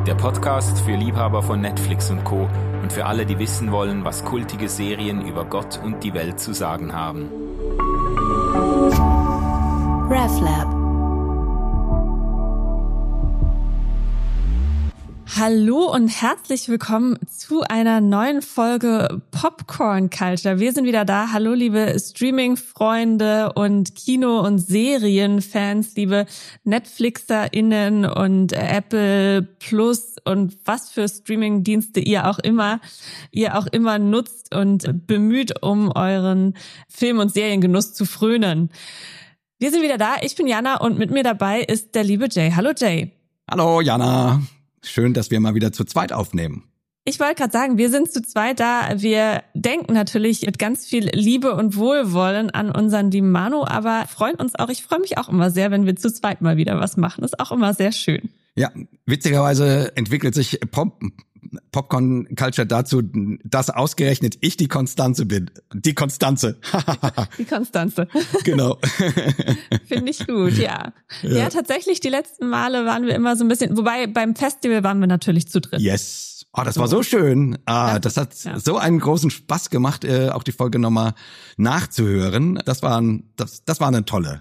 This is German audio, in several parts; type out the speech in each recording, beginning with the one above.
Der Podcast für Liebhaber von Netflix und Co. und für alle, die wissen wollen, was kultige Serien über Gott und die Welt zu sagen haben. RefLab. Hallo und herzlich willkommen zu einer neuen Folge Popcorn Culture. Wir sind wieder da. Hallo liebe Streaming-Freunde und Kino- und Serienfans, liebe NetflixerInnen und Apple Plus und was für Streaming-Dienste ihr auch immer nutzt und bemüht, um euren Film- und Seriengenuss zu frönen. Wir sind wieder da. Ich bin Jana und mit mir dabei ist der liebe Jay. Hallo Jay. Hallo Jana. Schön, dass wir mal wieder zu zweit aufnehmen. Ich wollte gerade sagen, wir sind zu zweit da. Wir denken natürlich mit ganz viel Liebe und Wohlwollen an unseren lieben Manu, aber freuen uns auch. Ich freue mich auch immer sehr, wenn wir zu zweit mal wieder was machen. Ist auch immer sehr schön. Ja, witzigerweise entwickelt sich Popcorn Culture dazu, dass ausgerechnet ich die Konstanze bin. Die Konstanze. Die Konstanze. Genau. Finde ich gut, ja. Ja, tatsächlich, die letzten Male waren wir immer so ein bisschen, wobei beim Festival waren wir natürlich zu dritt. Yes. Oh, das war so schön. Das hat so einen großen Spaß gemacht, auch die Folge nochmal nachzuhören. Das war eine tolle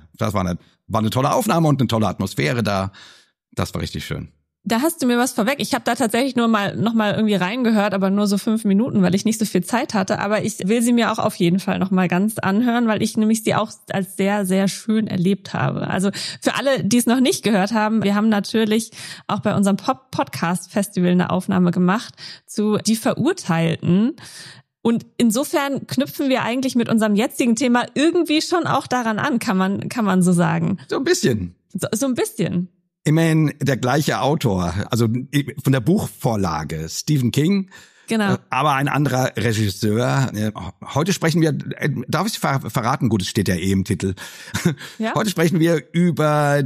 Aufnahme und eine tolle Atmosphäre da. Das war richtig schön. Da hast du mir was vorweg. Ich habe da tatsächlich noch mal irgendwie reingehört, aber nur so 5 Minuten, weil ich nicht so viel Zeit hatte. Aber ich will sie mir auch auf jeden Fall noch mal ganz anhören, weil ich nämlich sie auch als sehr, sehr schön erlebt habe. Also für alle, die es noch nicht gehört haben, wir haben natürlich auch bei unserem Podcast-Festival eine Aufnahme gemacht zu Die Verurteilten. Und insofern knüpfen wir eigentlich mit unserem jetzigen Thema irgendwie schon auch daran an, kann man so sagen. So ein bisschen. So ein bisschen. Immerhin der gleiche Autor, also von der Buchvorlage, Stephen King. Genau. Aber ein anderer Regisseur. Heute sprechen wir, darf ich verraten? Gut, es steht ja im Titel. Ja? Heute sprechen wir über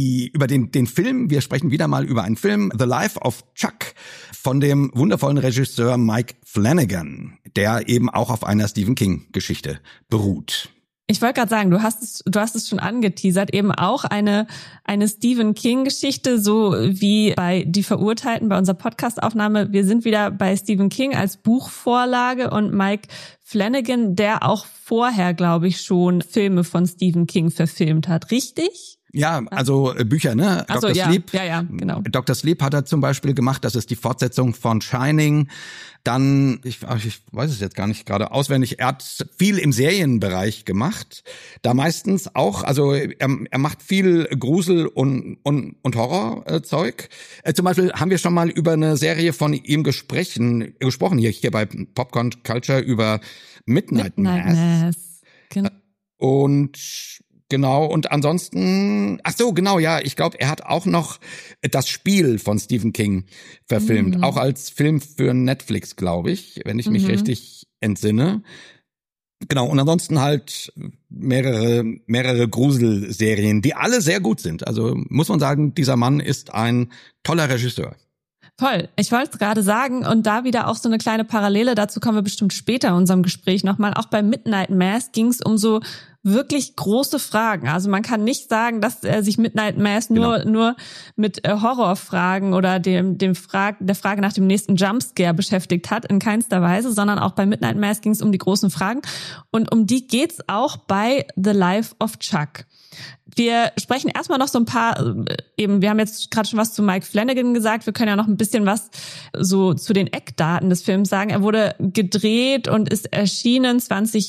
den Film. Wir sprechen wieder mal über einen Film, The Life of Chuck, von dem wundervollen Regisseur Mike Flanagan, der eben auch auf einer Stephen King Geschichte beruht. Ich wollte gerade sagen, du hast es schon angeteasert, eben auch eine Stephen King-Geschichte, so wie bei Die Verurteilten, bei unserer Podcast-Aufnahme. Wir sind wieder bei Stephen King als Buchvorlage und Mike Flanagan, der auch vorher, glaube ich, schon Filme von Stephen King verfilmt hat, richtig? Ja, also Bücher, ne? Ach so, Dr. Sleep. Ja, genau. Dr. Sleep hat er zum Beispiel gemacht, das ist die Fortsetzung von Shining. Dann, ich weiß es jetzt gar nicht gerade auswendig, er hat viel im Serienbereich gemacht. Da meistens auch, also er macht viel Grusel und Horrorzeug. Zum Beispiel haben wir schon mal über eine Serie von ihm gesprochen, hier bei Popcorn Culture über Midnight Mass. Genau. Und ansonsten, ich glaube, er hat auch noch das Spiel von Stephen King verfilmt, auch als Film für Netflix, glaube ich, wenn ich mich richtig entsinne. Genau, und ansonsten halt mehrere Gruselserien, die alle sehr gut sind. Also muss man sagen, dieser Mann ist ein toller Regisseur. Voll. Ich wollte es gerade sagen und da wieder auch so eine kleine Parallele, dazu kommen wir bestimmt später in unserem Gespräch nochmal. Auch bei Midnight Mass ging es um so wirklich große Fragen. Also man kann nicht sagen, dass er sich Midnight Mass nur mit Horrorfragen oder der Frage nach dem nächsten Jumpscare beschäftigt hat, in keinster Weise, sondern auch bei Midnight Mass ging es um die großen Fragen und um die geht's auch bei The Life of Chuck. Wir sprechen erstmal noch so ein paar, wir haben jetzt gerade schon was zu Mike Flanagan gesagt, wir können ja noch ein bisschen was so zu den Eckdaten des Films sagen. Er wurde gedreht und ist erschienen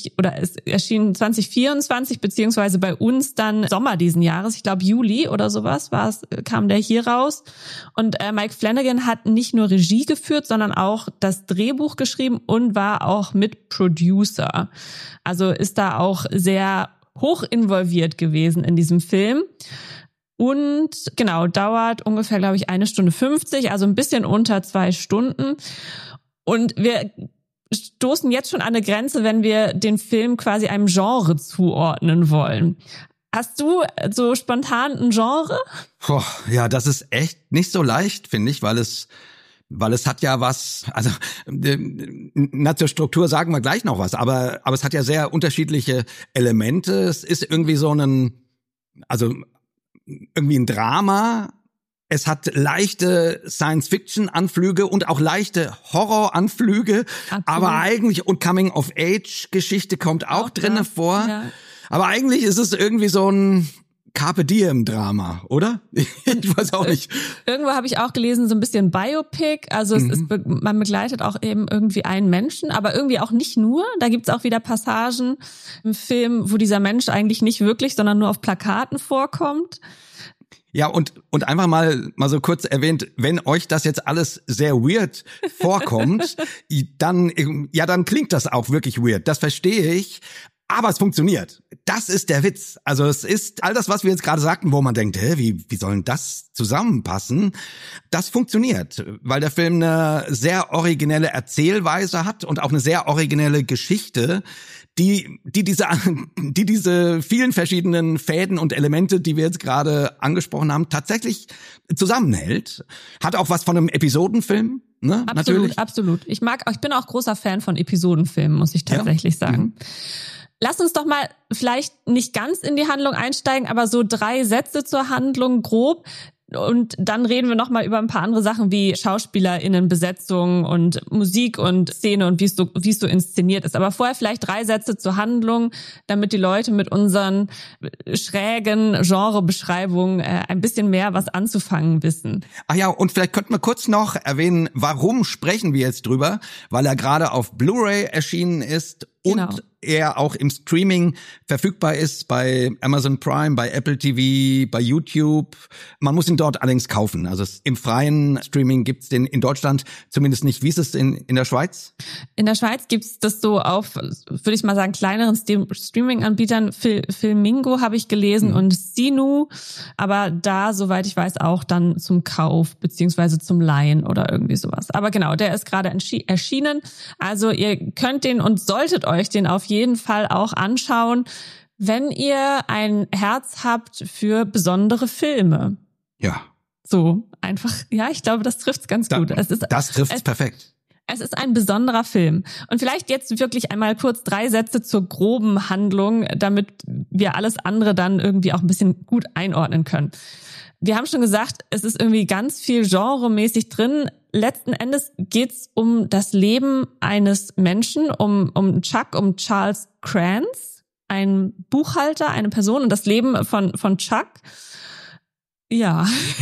2024, beziehungsweise bei uns dann Sommer diesen Jahres, ich glaube Juli oder sowas kam der hier raus. Und Mike Flanagan hat nicht nur Regie geführt, sondern auch das Drehbuch geschrieben und war auch Mitproducer. Also ist da auch sehr hoch involviert gewesen in diesem Film. Und genau, dauert ungefähr, glaube ich, 1 Stunde 50, also ein bisschen unter 2 Stunden. Und wir stoßen jetzt schon an eine Grenze, wenn wir den Film quasi einem Genre zuordnen wollen. Hast du so spontan ein Genre? Ja, das ist echt nicht so leicht, finde ich, weil es hat ja was, also zur Struktur sagen wir gleich noch was, aber es hat ja sehr unterschiedliche Elemente. Es ist irgendwie irgendwie ein Drama, Es hat leichte Science-Fiction-Anflüge und auch leichte Horror-Anflüge, aber eigentlich, und Coming-of-Age-Geschichte kommt auch drinne vor. Ja. Aber eigentlich ist es irgendwie so ein Carpe Diem-Drama, oder? Ich weiß auch nicht. Irgendwo habe ich auch gelesen, so ein bisschen Biopic. Also es ist, man begleitet auch eben irgendwie einen Menschen, aber irgendwie auch nicht nur. Da gibt's auch wieder Passagen im Film, wo dieser Mensch eigentlich nicht wirklich, sondern nur auf Plakaten vorkommt. Ja, und einfach mal so kurz erwähnt, wenn euch das jetzt alles sehr weird vorkommt, dann klingt das auch wirklich weird. Das verstehe ich. Aber es funktioniert. Das ist der Witz. Also es ist all das, was wir jetzt gerade sagten, wo man denkt, wie sollen das zusammenpassen? Das funktioniert, weil der Film eine sehr originelle Erzählweise hat und auch eine sehr originelle Geschichte, die diese vielen verschiedenen Fäden und Elemente, die wir jetzt gerade angesprochen haben, tatsächlich zusammenhält. Hat auch was von einem Episodenfilm, ne? Absolut, natürlich. Absolut. Ich bin auch großer Fan von Episodenfilmen, muss ich tatsächlich sagen. Lass uns doch mal vielleicht nicht ganz in die Handlung einsteigen, aber so 3 Sätze zur Handlung grob. Und dann reden wir noch mal über ein paar andere Sachen wie SchauspielerInnen, Besetzung und Musik und Szene und wie es so inszeniert ist. Aber vorher vielleicht 3 Sätze zur Handlung, damit die Leute mit unseren schrägen Genrebeschreibungen ein bisschen mehr was anzufangen wissen. Ach ja, und vielleicht könnten wir kurz noch erwähnen, warum sprechen wir jetzt drüber? Weil er gerade auf Blu-ray erschienen ist und er auch im Streaming verfügbar ist bei Amazon Prime, bei Apple TV, bei YouTube. Man muss ihn dort allerdings kaufen. Also im freien Streaming gibt's den in Deutschland zumindest nicht. Wie ist es in der Schweiz? In der Schweiz gibt's das so auf, würde ich mal sagen, kleineren Streaming-Anbietern. Filmingo habe ich gelesen und Sinu. Aber da, soweit ich weiß, auch dann zum Kauf beziehungsweise zum Leihen oder irgendwie sowas. Aber genau, der ist gerade erschienen. Also ihr könnt den und solltet euch den auf jeden Fall auch anschauen, wenn ihr ein Herz habt für besondere Filme. Ja. So, einfach, ja, ich glaube, das trifft's ganz gut. Das trifft's perfekt. Es ist ein besonderer Film. Und vielleicht jetzt wirklich einmal kurz 3 Sätze zur groben Handlung, damit wir alles andere dann irgendwie auch ein bisschen gut einordnen können. Wir haben schon gesagt, es ist irgendwie ganz viel genremäßig drin. Letzten Endes geht's um das Leben eines Menschen, um Chuck, um Charles Kranz, ein Buchhalter, eine Person und das Leben von Chuck. Ja.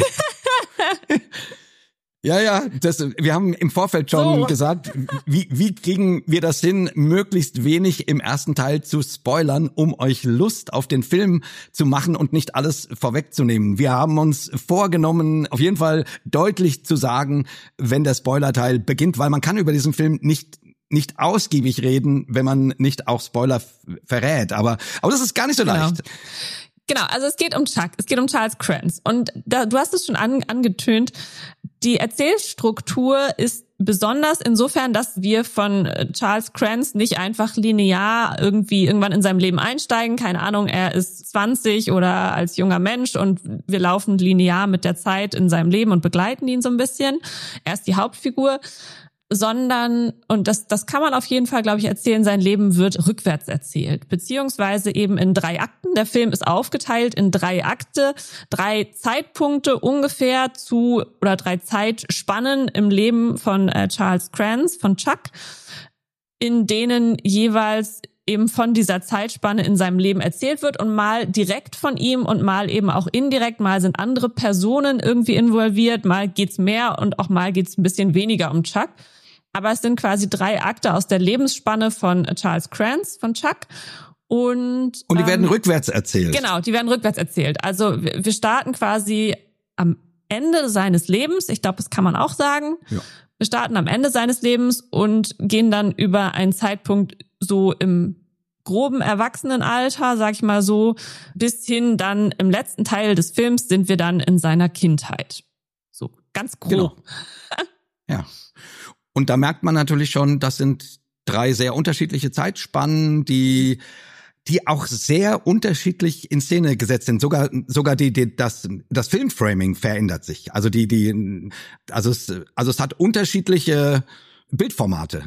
Ja, wir haben im Vorfeld schon gesagt, wie kriegen wir das hin, möglichst wenig im ersten Teil zu spoilern, um euch Lust auf den Film zu machen und nicht alles vorwegzunehmen. Wir haben uns vorgenommen, auf jeden Fall deutlich zu sagen, wenn der Spoilerteil beginnt, weil man kann über diesen Film nicht ausgiebig reden, wenn man nicht auch Spoiler verrät. Aber das ist gar nicht so leicht. Genau, also es geht um Chuck, es geht um Charles Kranz. Und du hast es schon angetönt, die Erzählstruktur ist besonders insofern, dass wir von Charles Kranz nicht einfach linear irgendwann in seinem Leben einsteigen. Keine Ahnung, er ist 20 oder als junger Mensch und wir laufen linear mit der Zeit in seinem Leben und begleiten ihn so ein bisschen. Er ist die Hauptfigur. Sondern, und das kann man auf jeden Fall, glaube ich, erzählen, sein Leben wird rückwärts erzählt, beziehungsweise eben in 3 Akten. Der Film ist aufgeteilt in 3 Akte, 3 Zeitpunkte ungefähr oder 3 Zeitspannen im Leben von Charles Kranz, von Chuck, in denen jeweils eben von dieser Zeitspanne in seinem Leben erzählt wird und mal direkt von ihm und mal eben auch indirekt, mal sind andere Personen irgendwie involviert, mal geht's mehr und auch mal geht's ein bisschen weniger um Chuck. Aber es sind quasi 3 Akte aus der Lebensspanne von Charles Kranz, von Chuck. Und die werden rückwärts erzählt. Genau, die werden rückwärts erzählt. Also wir starten quasi am Ende seines Lebens, ich glaube, das kann man auch sagen. Ja. Wir starten am Ende seines Lebens und gehen dann über einen Zeitpunkt so im groben Erwachsenenalter, sag ich mal so, bis hin dann im letzten Teil des Films sind wir dann in seiner Kindheit. So, ganz grob. Genau. Ja. Und da merkt man natürlich schon, das sind 3 sehr unterschiedliche Zeitspannen, die auch sehr unterschiedlich in Szene gesetzt sind. Sogar das Filmframing verändert sich. Also es hat unterschiedliche Bildformate,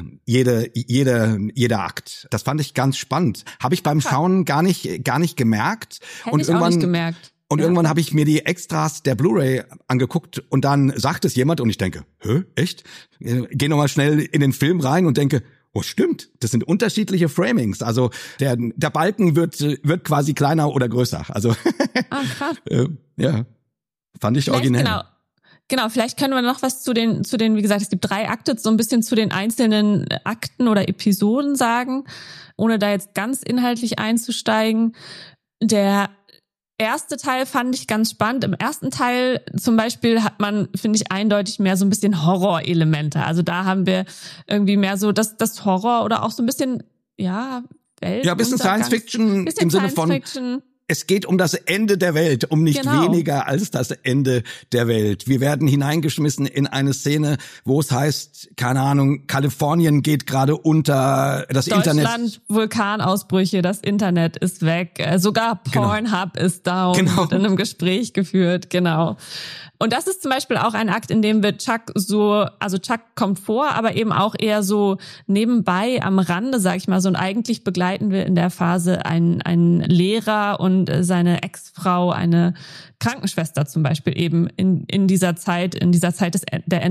jeder Akt. Das fand ich ganz spannend. Habe ich beim Schauen gar nicht gemerkt. Hätte ich auch nicht gemerkt. Und irgendwann habe ich mir die Extras der Blu-ray angeguckt und dann sagt es jemand und ich denke, echt? Geh nochmal schnell in den Film rein und denke, oh, stimmt, das sind unterschiedliche Framings. Also der Balken wird quasi kleiner oder größer. Also krass. Ja, fand ich Vielleicht originell. Genau, vielleicht können wir noch was zu den, wie gesagt, es gibt 3 Akte, so ein bisschen zu den einzelnen Akten oder Episoden sagen, ohne da jetzt ganz inhaltlich einzusteigen. Der erste Teil fand ich ganz spannend. Im ersten Teil zum Beispiel hat man, finde ich, eindeutig mehr so ein bisschen Horrorelemente. Also da haben wir irgendwie mehr so das Horror oder auch so ein bisschen, Welt. Ja, ein bisschen Science-Fiction im Sinne von, es geht um das Ende der Welt, um nicht weniger als das Ende der Welt. Wir werden hineingeschmissen in eine Szene, wo es heißt, keine Ahnung, Kalifornien geht gerade unter, das Internet. Deutschland, Vulkanausbrüche, das Internet ist weg, sogar Pornhub ist down, wird in einem Gespräch geführt, genau. Und das ist zum Beispiel auch ein Akt, in dem wir Chuck Chuck kommt vor, aber eben auch eher so nebenbei am Rande, sag ich mal, so, und eigentlich begleiten wir in der Phase einen Lehrer und seine Ex-Frau, eine Krankenschwester zum Beispiel eben in dieser Zeit des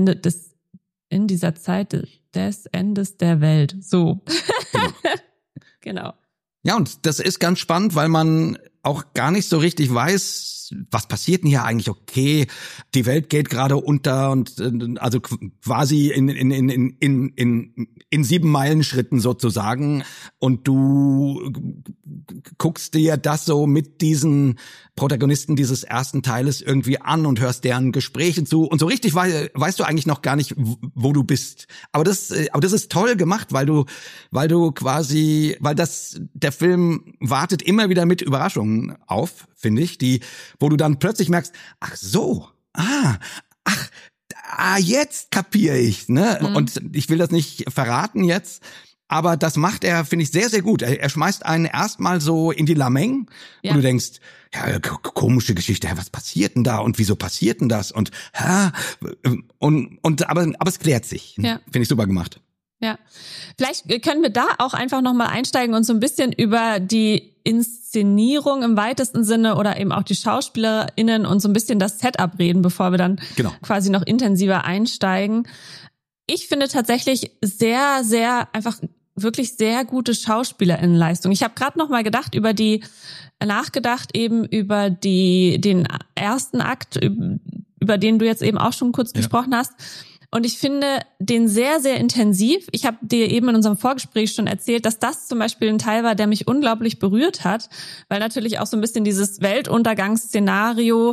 Endes der Welt. So. Genau. Ja, und das ist ganz spannend, weil man auch gar nicht so richtig weiß, was passiert denn hier eigentlich? Okay, die Welt geht gerade unter und also quasi in 7 Meilenschritten sozusagen. Und du guckst dir das so mit diesen Protagonisten dieses ersten Teiles irgendwie an und hörst deren Gespräche zu. Und so richtig weißt du eigentlich noch gar nicht, wo du bist. Aber das ist toll gemacht, weil der Film wartet immer wieder mit Überraschungen auf, finde ich, wo du dann plötzlich merkst, jetzt kapiere ich, ne? Und ich will das nicht verraten jetzt, aber das macht er, finde ich, sehr, sehr gut. Er schmeißt einen erstmal so in die Lameng, wo du denkst, ja, komische Geschichte, was passiert denn da und wieso passiert denn das? Und aber es klärt sich. Ja. Finde ich super gemacht. Ja, vielleicht können wir da auch einfach nochmal einsteigen und so ein bisschen über die Inszenierung im weitesten Sinne oder eben auch die SchauspielerInnen und so ein bisschen das Setup reden, bevor wir dann quasi noch intensiver einsteigen. Ich finde tatsächlich sehr, sehr einfach wirklich sehr gute SchauspielerInnenleistung. Ich habe gerade nochmal nachgedacht eben über den ersten Akt, über den du jetzt eben auch schon kurz gesprochen hast. Und ich finde den sehr, sehr intensiv. Ich habe dir eben in unserem Vorgespräch schon erzählt, dass das zum Beispiel ein Teil war, der mich unglaublich berührt hat, weil natürlich auch so ein bisschen dieses Weltuntergangsszenario,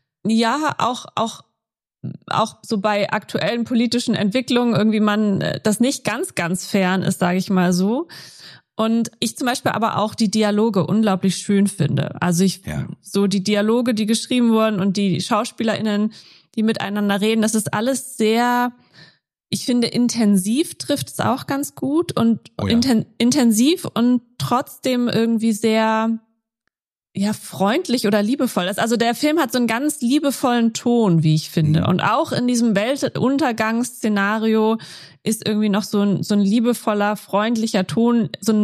auch so bei aktuellen politischen Entwicklungen irgendwie man das nicht ganz, ganz fern ist, sage ich mal so. Und ich zum Beispiel aber auch die Dialoge unglaublich schön finde. Also so die Dialoge, die geschrieben wurden und die SchauspielerInnen, die miteinander reden, das ist alles sehr, ich finde, intensiv trifft es auch ganz gut und intensiv und trotzdem irgendwie sehr, freundlich oder liebevoll. Also der Film hat so einen ganz liebevollen Ton, wie ich finde. Und auch in diesem Weltuntergangsszenario ist irgendwie noch so ein liebevoller, freundlicher Ton,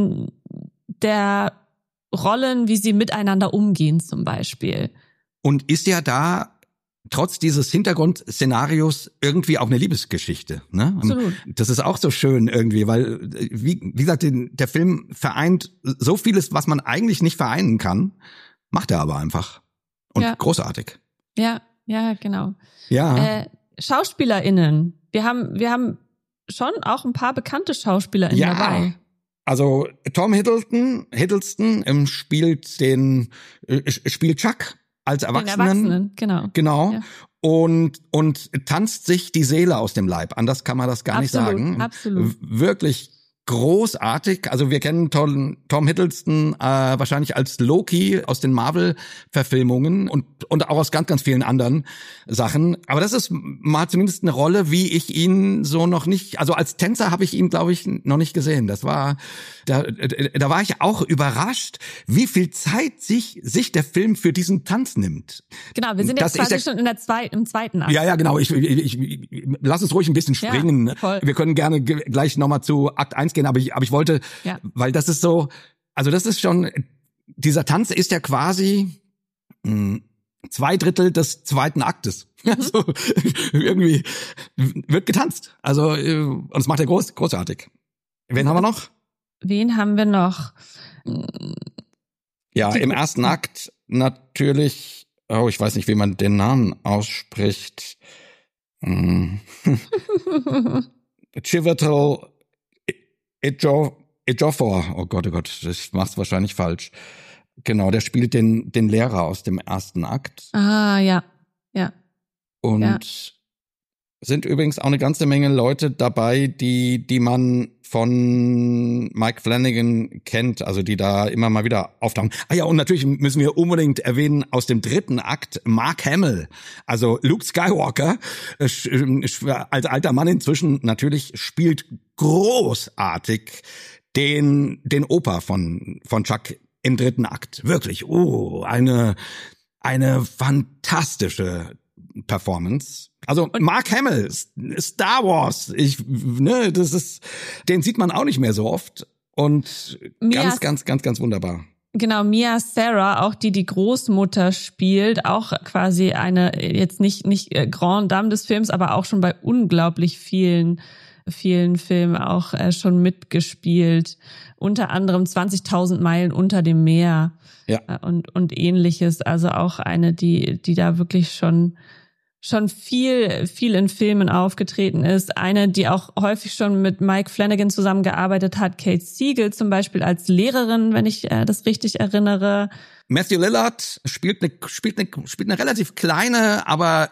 der Rollen, wie sie miteinander umgehen zum Beispiel. Und ist ja da trotz dieses Hintergrundszenarios irgendwie auch eine Liebesgeschichte, ne? Absolut. Das ist auch so schön irgendwie, weil, wie gesagt, der Film vereint so vieles, was man eigentlich nicht vereinen kann, macht er aber einfach. Und großartig. Ja, genau. Ja. SchauspielerInnen. Wir haben schon auch ein paar bekannte SchauspielerInnen dabei. Also Tom Hiddleston spielt Chuck als Erwachsenen, genau. Ja. Und tanzt sich die Seele aus dem Leib. Anders kann man das gar nicht sagen. Absolut. Wirklich großartig. Also wir kennen Tom Hiddleston wahrscheinlich als Loki aus den Marvel-Verfilmungen und auch aus ganz, ganz vielen anderen Sachen. Aber das ist mal zumindest eine Rolle, wie ich ihn so noch nicht, also als Tänzer habe ich ihn, glaube ich, noch nicht gesehen. Da war ich auch überrascht, wie viel Zeit sich der Film für diesen Tanz nimmt. Genau, wir sind jetzt quasi schon im zweiten Akt. Ja, genau. Ich lass uns ruhig ein bisschen springen. Voll. Wir können gerne gleich nochmal zu Akt 1 gehen, aber ich wollte, weil das ist so, also das ist schon, dieser Tanz ist ja quasi 2/3 des zweiten Aktes. Also irgendwie wird getanzt. Also und das macht er großartig. Wen haben wir noch? Wen haben wir noch? Ja, im ersten Akt natürlich, ich weiß nicht, wie man den Namen ausspricht. Chiwetel Ejiofor. Oh Gott, ich mach's wahrscheinlich falsch. Genau, der spielt den Lehrer aus dem ersten Akt. Ah, ja. Und sind übrigens auch eine ganze Menge Leute dabei, die man von Mike Flanagan kennt, also die da immer mal wieder auftauchen. Ah ja, und natürlich müssen wir unbedingt erwähnen aus dem dritten Akt Mark Hamill, also Luke Skywalker, als alter Mann inzwischen natürlich spielt großartig den Opa von Chuck im dritten Akt. Wirklich, eine fantastische Performance. Also Mark Hamill, Star Wars, den sieht man auch nicht mehr so oft und ganz wunderbar. Genau, Mia Sara, auch die Großmutter spielt, auch quasi eine, jetzt nicht Grande Dame des Films, aber auch schon bei unglaublich vielen Filmen auch schon mitgespielt. Unter anderem 20.000 Meilen unter dem Meer. Ja. Und ähnliches. Also auch eine, die da wirklich schon viel in Filmen aufgetreten ist. Eine, die auch häufig schon mit Mike Flanagan zusammengearbeitet hat, Kate Siegel zum Beispiel als Lehrerin, wenn ich das richtig erinnere. Matthew Lillard spielt eine relativ kleine, aber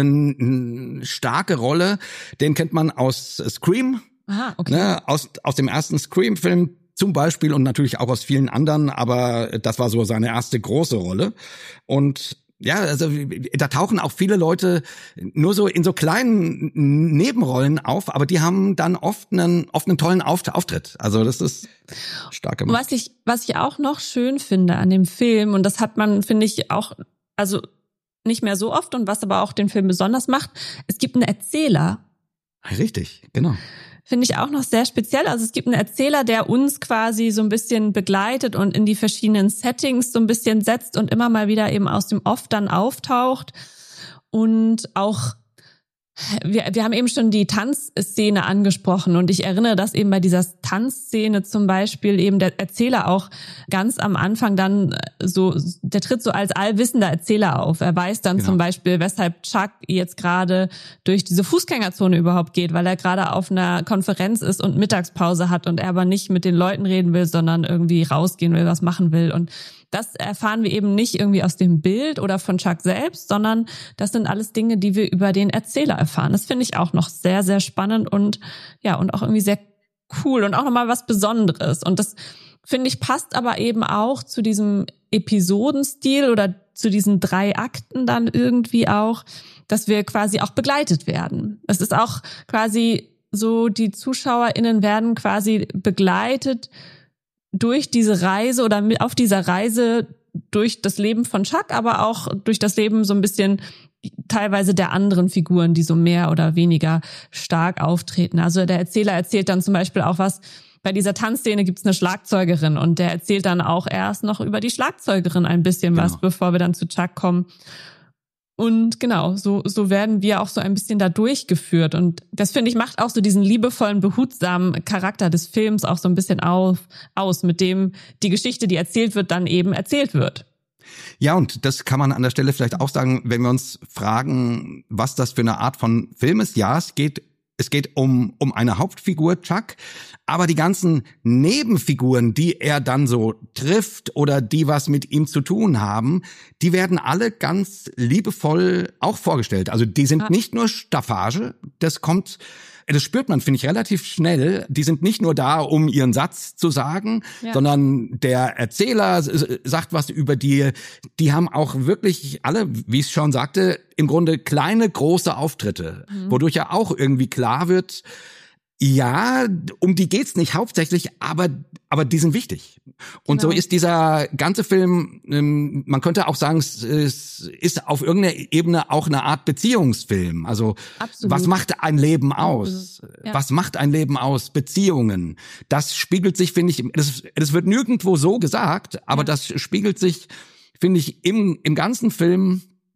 starke Rolle. Den kennt man aus Scream. Aha, okay. Ne, aus dem ersten Scream-Film zum Beispiel und natürlich auch aus vielen anderen, aber das war so seine erste große Rolle. Und ja, also da tauchen auch viele Leute nur so in so kleinen Nebenrollen auf, aber die haben dann oft einen tollen Auftritt. Also das ist stark gemacht. Was ich auch noch schön finde an dem Film, und das hat man, finde ich, auch, also nicht mehr so oft, und was aber auch den Film besonders macht, es gibt einen Erzähler. Richtig, genau. Finde ich auch noch sehr speziell. Also es gibt einen Erzähler, der uns quasi so ein bisschen begleitet und in die verschiedenen Settings so ein bisschen setzt und immer mal wieder eben aus dem Off dann auftaucht. Und auch, wir haben eben schon die Tanzszene angesprochen, und ich erinnere, dass eben bei dieser Tanzszene zum Beispiel eben der Erzähler auch ganz am Anfang dann so, der tritt so als allwissender Erzähler auf. Er weiß dann zum Beispiel, weshalb Chuck jetzt gerade durch diese Fußgängerzone überhaupt geht, weil er gerade auf einer Konferenz ist und Mittagspause hat und er aber nicht mit den Leuten reden will, sondern irgendwie rausgehen will, was machen will. Und das erfahren wir eben nicht irgendwie aus dem Bild oder von Chuck selbst, sondern das sind alles Dinge, die wir über den Erzähler erfahren. Das finde ich auch noch sehr, sehr spannend und ja, und auch irgendwie sehr cool und auch nochmal was Besonderes. Und das, finde ich, passt aber eben auch zu diesem Episodenstil oder zu diesen 3 Akten dann irgendwie auch, dass wir quasi auch begleitet werden. Es ist auch quasi so, die ZuschauerInnen werden quasi begleitet durch diese Reise oder auf dieser Reise durch das Leben von Chuck, aber auch durch das Leben so ein bisschen teilweise der anderen Figuren, die so mehr oder weniger stark auftreten. Also der Erzähler erzählt dann zum Beispiel auch was, bei dieser Tanzszene gibt's eine Schlagzeugerin und der erzählt dann auch erst noch über die Schlagzeugerin ein bisschen was, bevor wir dann zu Chuck kommen. Und genau, so werden wir auch so ein bisschen da durchgeführt. Und das, finde ich, macht auch so diesen liebevollen, behutsamen Charakter des Films auch so ein bisschen aus, mit dem die Geschichte, die erzählt wird, dann eben erzählt wird. Ja, und das kann man an der Stelle vielleicht auch sagen, wenn wir uns fragen, was das für eine Art von Film ist. Ja, es geht um eine Hauptfigur, Chuck, aber die ganzen Nebenfiguren, die er dann so trifft oder die was mit ihm zu tun haben, die werden alle ganz liebevoll auch vorgestellt. Also die sind nicht nur Staffage, das spürt man, finde ich, relativ schnell. Die sind nicht nur da, um ihren Satz zu sagen, sondern der Erzähler sagt was über die. Die haben auch wirklich alle, wie ich schon sagte, im Grunde kleine, große Auftritte, wodurch ja auch irgendwie klar wird, ja, um die geht's nicht hauptsächlich, aber die sind wichtig. Und so ist dieser ganze Film, man könnte auch sagen, es ist auf irgendeiner Ebene auch eine Art Beziehungsfilm. Also, was macht ein Leben aus? Ja. Was macht ein Leben aus? Beziehungen. Das spiegelt sich, finde ich, das wird nirgendwo so gesagt, aber das spiegelt sich, finde ich, im ganzen Film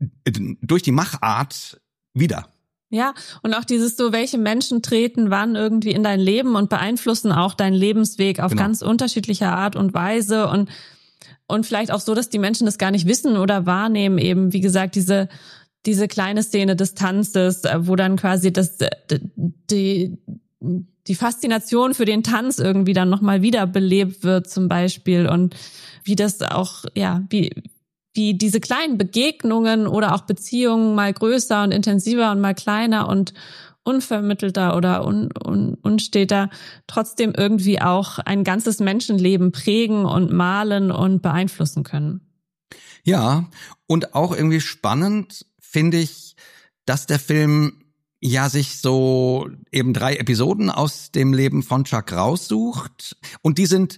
durch die Machart wieder. Ja, und auch dieses so, welche Menschen treten wann irgendwie in dein Leben und beeinflussen auch deinen Lebensweg auf ganz unterschiedliche Art und Weise und vielleicht auch so, dass die Menschen das gar nicht wissen oder wahrnehmen eben, wie gesagt, diese kleine Szene des Tanzes, wo dann quasi die Faszination für den Tanz irgendwie dann nochmal wiederbelebt wird zum Beispiel und wie das auch, ja, wie diese kleinen Begegnungen oder auch Beziehungen mal größer und intensiver und mal kleiner und unvermittelter oder unsteter trotzdem irgendwie auch ein ganzes Menschenleben prägen und malen und beeinflussen können. Ja, und auch irgendwie spannend finde ich, dass der Film ja sich so eben 3 Episoden aus dem Leben von Chuck raussucht und die sind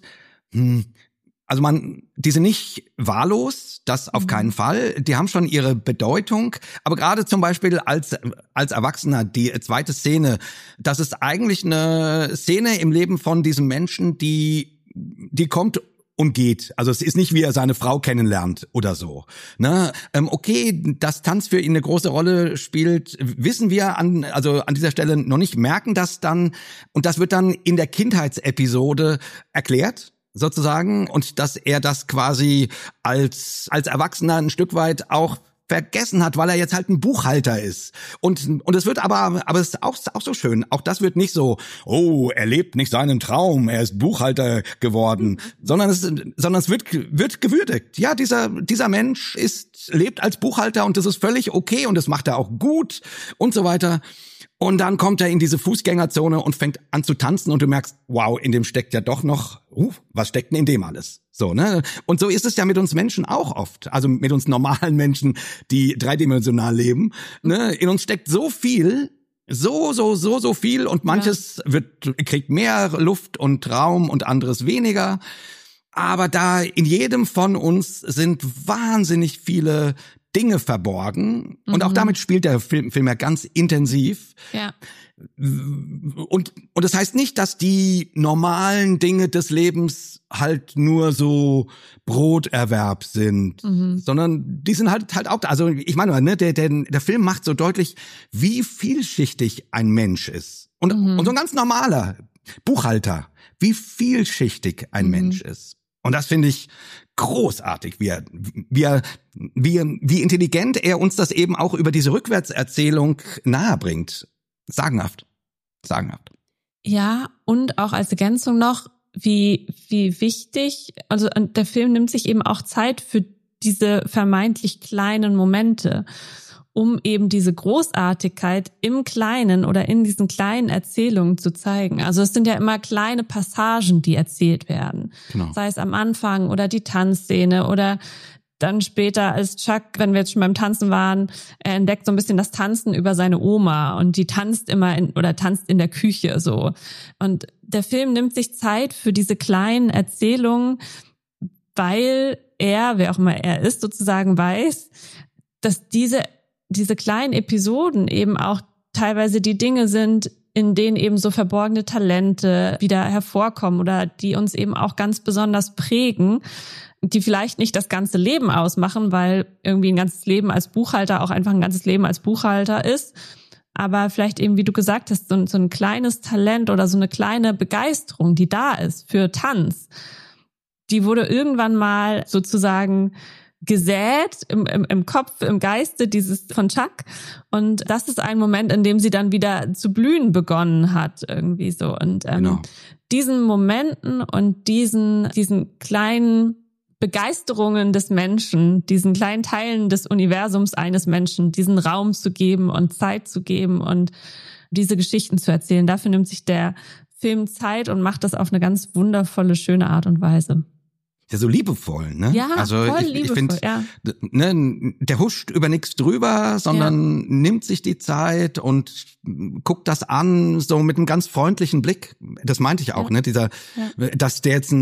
die sind nicht wahllos, das auf keinen Fall. Die haben schon ihre Bedeutung. Aber gerade zum Beispiel als Erwachsener, die zweite Szene, das ist eigentlich eine Szene im Leben von diesem Menschen, die kommt und geht. Also es ist nicht, wie er seine Frau kennenlernt oder so. Ne? Okay, dass Tanz für ihn eine große Rolle spielt, wissen wir an dieser Stelle noch nicht, merken das dann. Und das wird dann in der Kindheitsepisode erklärt, sozusagen, und dass er das quasi als Erwachsener ein Stück weit auch vergessen hat, weil er jetzt halt ein Buchhalter ist. Und es wird aber es ist auch so schön. Auch das wird nicht so, oh, er lebt nicht seinen Traum, er ist Buchhalter geworden, sondern es wird gewürdigt. Ja, dieser Mensch lebt als Buchhalter und das ist völlig okay und das macht er auch gut und so weiter. Und dann kommt er in diese Fußgängerzone und fängt an zu tanzen und du merkst, wow, in dem steckt ja doch noch, was steckt denn in dem alles? So, ne? Und so ist es ja mit uns Menschen auch oft. Also mit uns normalen Menschen, die dreidimensional leben, ne? In uns steckt so viel, so viel und manches kriegt mehr Luft und Raum und anderes weniger. Aber da in jedem von uns sind wahnsinnig viele Dinge verborgen. Und auch damit spielt der Film ja ganz intensiv. Ja. Und das heißt nicht, dass die normalen Dinge des Lebens halt nur so Broterwerb sind, sondern die sind halt auch da. Also ich meine, ne, der Film macht so deutlich, wie vielschichtig ein Mensch ist. Und so ein ganz normaler Buchhalter, wie vielschichtig ein Mensch ist. Und das finde ich großartig, wie intelligent er uns das eben auch über diese Rückwärtserzählung nahebringt. Sagenhaft. Ja, und auch als Ergänzung noch, wie wichtig, also der Film nimmt sich eben auch Zeit für diese vermeintlich kleinen Momente, um eben diese Großartigkeit im Kleinen oder in diesen kleinen Erzählungen zu zeigen. Also es sind ja immer kleine Passagen, die erzählt werden. Genau. Sei es am Anfang oder die Tanzszene oder dann später als Chuck, wenn wir jetzt schon beim Tanzen waren, er entdeckt so ein bisschen das Tanzen über seine Oma und die tanzt tanzt in der Küche so. Und der Film nimmt sich Zeit für diese kleinen Erzählungen, weil er, wer auch immer er ist, sozusagen weiß, dass diese kleinen Episoden eben auch teilweise die Dinge sind, in denen eben so verborgene Talente wieder hervorkommen oder die uns eben auch ganz besonders prägen, die vielleicht nicht das ganze Leben ausmachen, weil irgendwie ein ganzes Leben als Buchhalter auch einfach ein ganzes Leben als Buchhalter ist, aber vielleicht eben, wie du gesagt hast, so ein kleines Talent oder so eine kleine Begeisterung, die da ist für Tanz, die wurde irgendwann mal sozusagen gesät im Kopf, im Geiste dieses von Chuck. Und das ist ein Moment, in dem sie dann wieder zu blühen begonnen hat, irgendwie so. Und diesen Momenten und diesen kleinen Begeisterungen des Menschen, diesen kleinen Teilen des Universums eines Menschen, diesen Raum zu geben und Zeit zu geben und diese Geschichten zu erzählen. Dafür nimmt sich der Film Zeit und macht das auf eine ganz wundervolle, schöne Art und Weise. Ja, so liebevoll, ne? Ja, also voll ich finde, ne, der huscht über nichts drüber, sondern nimmt sich die Zeit und guckt das an, so mit einem ganz freundlichen Blick. Das meinte ich auch, ne? Dass der jetzt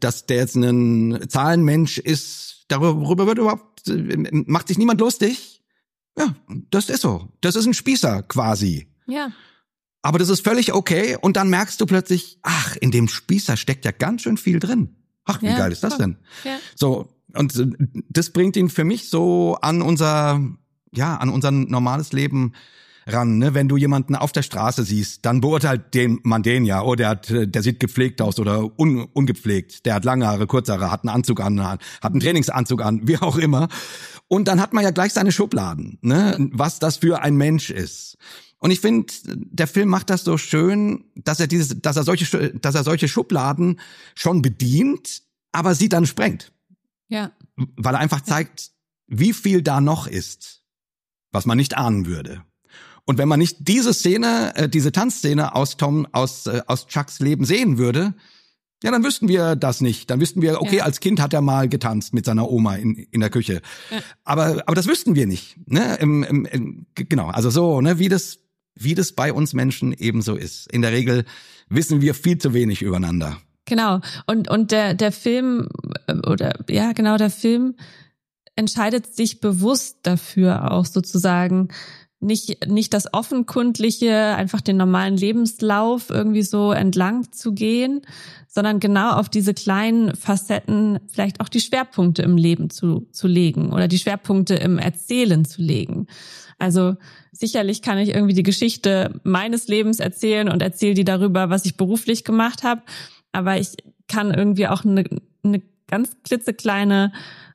ein Zahlenmensch ist, darüber wird macht sich niemand lustig. Ja, das ist so. Das ist ein Spießer quasi. Ja. Aber das ist völlig okay und dann merkst du plötzlich, ach, in dem Spießer steckt ja ganz schön viel drin. Ach, wie geil ist das denn? Ja. So, und das bringt ihn für mich so an unser an unser normales Leben ran, ne? Wenn du jemanden auf der Straße siehst, dann beurteilt man den ja, oh, der sieht gepflegt aus oder ungepflegt, der hat lange Haare, kurze Haare, hat einen Anzug an, hat einen Trainingsanzug an, wie auch immer. Und dann hat man ja gleich seine Schubladen, ne? Was das für ein Mensch ist. Und ich finde, der Film macht das so schön, dass er solche Schubladen schon bedient, aber sie dann sprengt. Ja. Weil er einfach zeigt, wie viel da noch ist, was man nicht ahnen würde. Und wenn man nicht diese Tanzszene aus Chucks Leben sehen würde, ja, dann wüssten wir das nicht. Dann wüssten wir, okay, als Kind hat er mal getanzt mit seiner Oma in der Küche. Ja. Aber das wüssten wir nicht, ne? Genau, also so, ne, wie das bei uns Menschen ebenso ist. In der Regel wissen wir viel zu wenig übereinander. Genau. Und der Film der Film entscheidet sich bewusst dafür auch sozusagen, nicht das Offenkundliche, einfach den normalen Lebenslauf irgendwie so entlang zu gehen, sondern genau auf diese kleinen Facetten vielleicht auch die Schwerpunkte im Leben zu legen oder die Schwerpunkte im Erzählen zu legen. Also sicherlich kann ich irgendwie die Geschichte meines Lebens erzählen und erzähle die darüber, was ich beruflich gemacht habe, aber ich kann irgendwie auch eine ganz klitzekleinen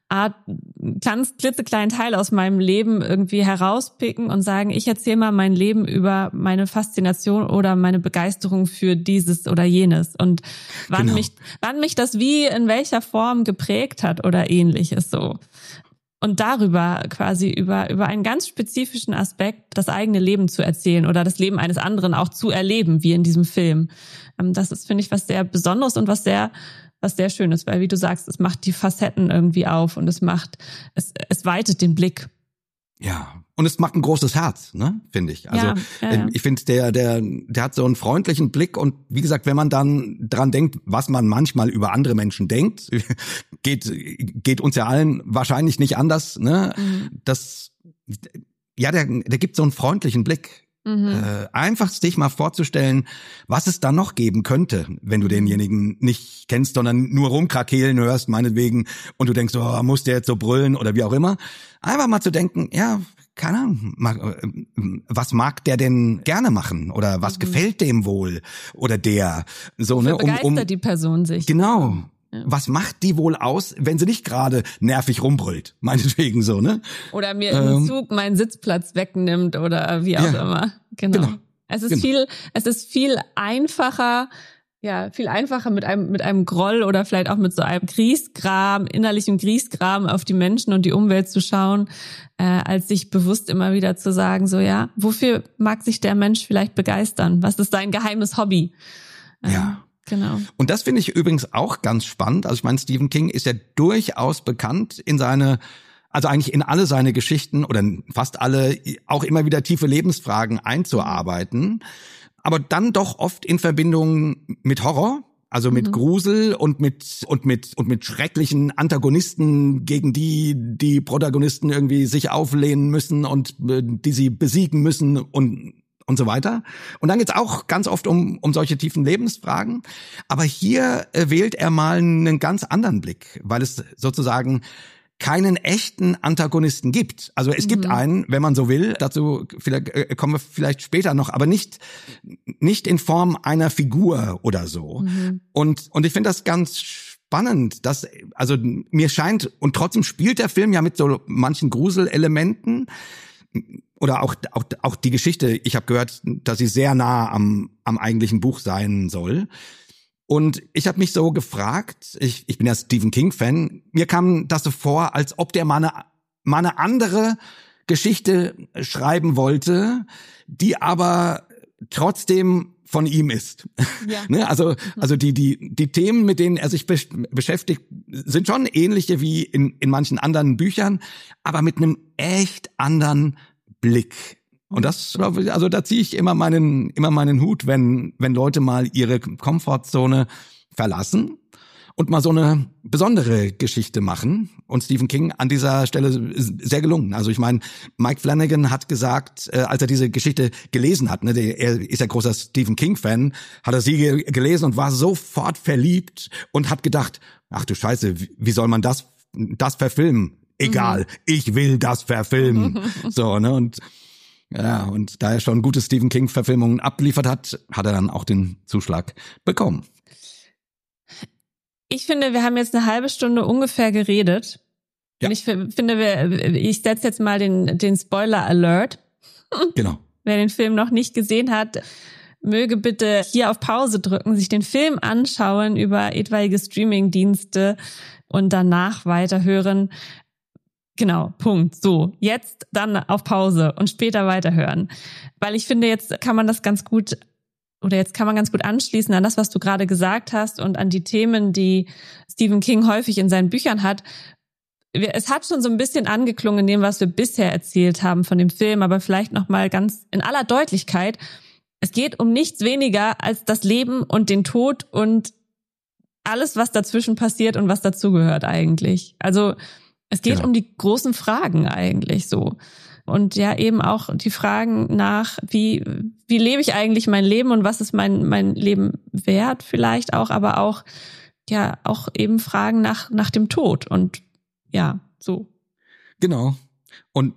Teil aus meinem Leben irgendwie herauspicken und sagen, ich erzähle mal mein Leben über meine Faszination oder meine Begeisterung für dieses oder jenes und wann mich das wie in welcher Form geprägt hat oder ähnliches so. Und darüber quasi über einen ganz spezifischen Aspekt das eigene Leben zu erzählen oder das Leben eines anderen auch zu erleben, wie in diesem Film. Das ist, finde ich, was sehr Besonderes und was sehr schön ist, weil wie du sagst, es macht die Facetten irgendwie auf und es weitet den Blick. Ja, und es macht ein großes Herz, ne, finde ich. Also ich finde, der hat so einen freundlichen Blick und wie gesagt, wenn man dann dran denkt, was man manchmal über andere Menschen denkt, geht uns ja allen wahrscheinlich nicht anders, ne? Der gibt so einen freundlichen Blick. Einfach sich mal vorzustellen, was es da noch geben könnte, wenn du denjenigen nicht kennst, sondern nur rumkrakehlen hörst, meinetwegen, und du denkst, oh, muss der jetzt so brüllen oder wie auch immer. Einfach mal zu denken, ja, keine Ahnung, was mag der denn gerne machen oder was gefällt dem wohl oder der, so, ne, begeistert die Person sich. Genau. Ja. Was macht die wohl aus, wenn sie nicht gerade nervig rumbrüllt, meinetwegen so, ne? Oder mir im Zug meinen Sitzplatz wegnimmt oder wie auch immer. Genau. Es ist viel einfacher mit einem Groll oder vielleicht auch mit so einem innerlichem Griesgram auf die Menschen und die Umwelt zu schauen, als sich bewusst immer wieder zu sagen, so, ja, wofür mag sich der Mensch vielleicht begeistern? Was ist sein geheimes Hobby? Ja. Genau. Und das finde ich übrigens auch ganz spannend. Also ich meine, Stephen King ist ja durchaus bekannt also eigentlich in alle seine Geschichten oder fast alle auch immer wieder tiefe Lebensfragen einzuarbeiten, aber dann doch oft in Verbindung mit Horror, also mit Grusel und mit schrecklichen Antagonisten, gegen die Protagonisten irgendwie sich auflehnen müssen und die sie besiegen müssen und so weiter. Und dann geht's auch ganz oft um solche tiefen Lebensfragen. Aber hier wählt er mal einen ganz anderen Blick, weil es sozusagen keinen echten Antagonisten gibt. Also es gibt einen, wenn man so will, dazu kommen wir vielleicht später noch, aber nicht in Form einer Figur oder so. Und ich finde das ganz spannend, also mir scheint, und trotzdem spielt der Film ja mit so manchen Gruselelementen, oder auch die Geschichte, ich habe gehört, dass sie sehr nah am eigentlichen Buch sein soll. Und ich habe mich so gefragt, ich bin ja Stephen King-Fan, mir kam das so vor, als ob der mal eine andere Geschichte schreiben wollte, die aber trotzdem von ihm ist. Ja. Ne? Also die Themen, mit denen er sich beschäftigt, sind schon ähnliche wie in manchen anderen Büchern, aber mit einem echt anderen Blick. Und das, also da ziehe ich immer meinen Hut, wenn Leute mal ihre Komfortzone verlassen und mal so eine besondere Geschichte machen. Und Stephen King an dieser Stelle ist sehr gelungen. Also ich meine, Mike Flanagan hat gesagt, als er diese Geschichte gelesen hat, ne, er ist ja großer Stephen King-Fan, hat er sie gelesen und war sofort verliebt und hat gedacht, ach du Scheiße, wie soll man das verfilmen? egal, ich will das verfilmen. So, ne, und da er schon gute Stephen King-Verfilmungen abliefert hat, hat er dann auch den Zuschlag bekommen. Ich finde, wir haben jetzt eine halbe Stunde ungefähr geredet. Ja. Und ich finde, ich setze jetzt mal den Spoiler-Alert. Genau. Wer den Film noch nicht gesehen hat, möge bitte hier auf Pause drücken, sich den Film anschauen über etwaige Streaming-Dienste und danach weiterhören. Genau, Punkt. So, jetzt dann auf Pause und später weiterhören. Weil ich finde, jetzt kann man ganz gut anschließen an das, was du gerade gesagt hast und an die Themen, die Stephen King häufig in seinen Büchern hat. Es hat schon so ein bisschen angeklungen in dem, was wir bisher erzählt haben von dem Film, aber vielleicht nochmal ganz in aller Deutlichkeit. Es geht um nichts weniger als das Leben und den Tod und alles, was dazwischen passiert und was dazugehört eigentlich. Also es geht um die großen Fragen eigentlich so. Und ja, eben auch die Fragen nach, wie lebe ich eigentlich mein Leben und was ist mein Leben wert vielleicht auch, aber auch eben Fragen nach dem Tod und ja, so. Genau. Und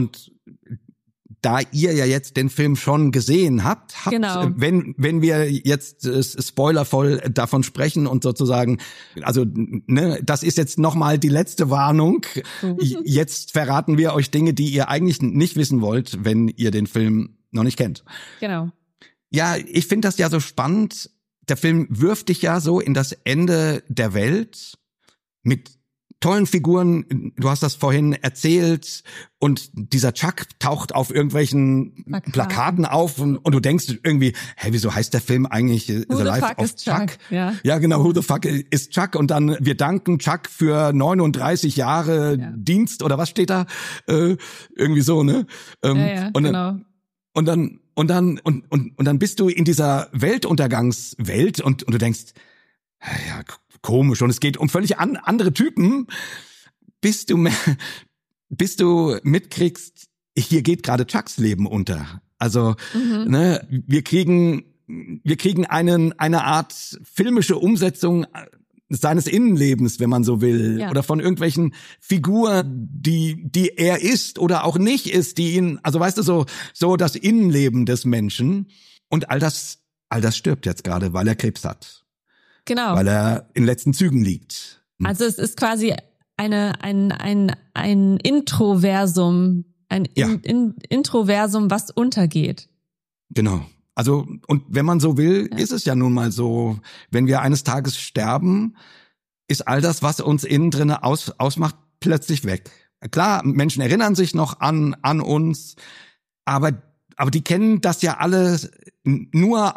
da ihr ja jetzt den Film schon gesehen habt, genau. wenn wir jetzt spoilervoll davon sprechen und sozusagen, also ne, das ist jetzt nochmal die letzte Warnung. Jetzt verraten wir euch Dinge, die ihr eigentlich nicht wissen wollt, wenn ihr den Film noch nicht kennt. Genau. Ja, ich finde das ja so spannend. Der Film wirft dich ja so in das Ende der Welt mit tollen Figuren, du hast das vorhin erzählt, und dieser Chuck taucht auf irgendwelchen Plakaten auf und du denkst irgendwie, wieso heißt der Film eigentlich The Life of Chuck? Ja, genau, Who the fuck is Chuck? Und dann, wir danken Chuck für 39 Jahre Dienst, oder was steht da? Irgendwie so, ne? Genau. Und dann bist du in dieser Weltuntergangswelt und du denkst, ja, komisch, und es geht um völlig andere Typen, bis du mitkriegst, hier geht gerade Chucks Leben unter. Also, ne, wir kriegen eine Art filmische Umsetzung seines Innenlebens, wenn man so will, oder von irgendwelchen Figuren, die er ist oder auch nicht ist, die ihn, also weißt du, so das Innenleben des Menschen, und all das stirbt jetzt gerade, weil er Krebs hat. Genau. Weil er in letzten Zügen liegt. Also es ist quasi ein Introversum, Introversum, was untergeht. Genau. Also, und wenn man so will, ist es ja nun mal so, wenn wir eines Tages sterben, ist all das, was uns innen drin ausmacht, plötzlich weg. Klar, Menschen erinnern sich noch an uns, aber die kennen das ja alle nur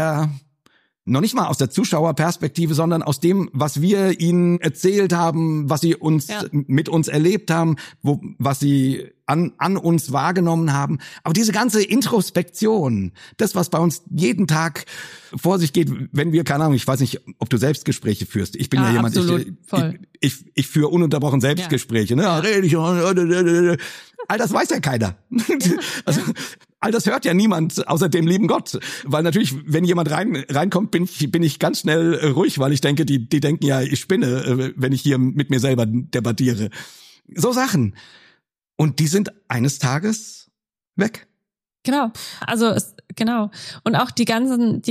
noch nicht mal aus der Zuschauerperspektive, sondern aus dem, was wir ihnen erzählt haben, was sie mit uns erlebt haben, was sie an uns wahrgenommen haben. Aber diese ganze Introspektion, das, was bei uns jeden Tag vor sich geht, wenn wir, keine Ahnung, ich weiß nicht, ob du Selbstgespräche führst. Ich bin ja jemand, ich führe ununterbrochen Selbstgespräche, ne? Rede ich, all das weiß ja keiner. Also, all das hört ja niemand außer dem lieben Gott. Weil natürlich, wenn jemand reinkommt, bin ich ganz schnell ruhig, weil ich denke, die denken ja, ich spinne, wenn ich hier mit mir selber debattiere. So Sachen. Und die sind eines Tages weg. Genau. Also, genau. Und auch die ganzen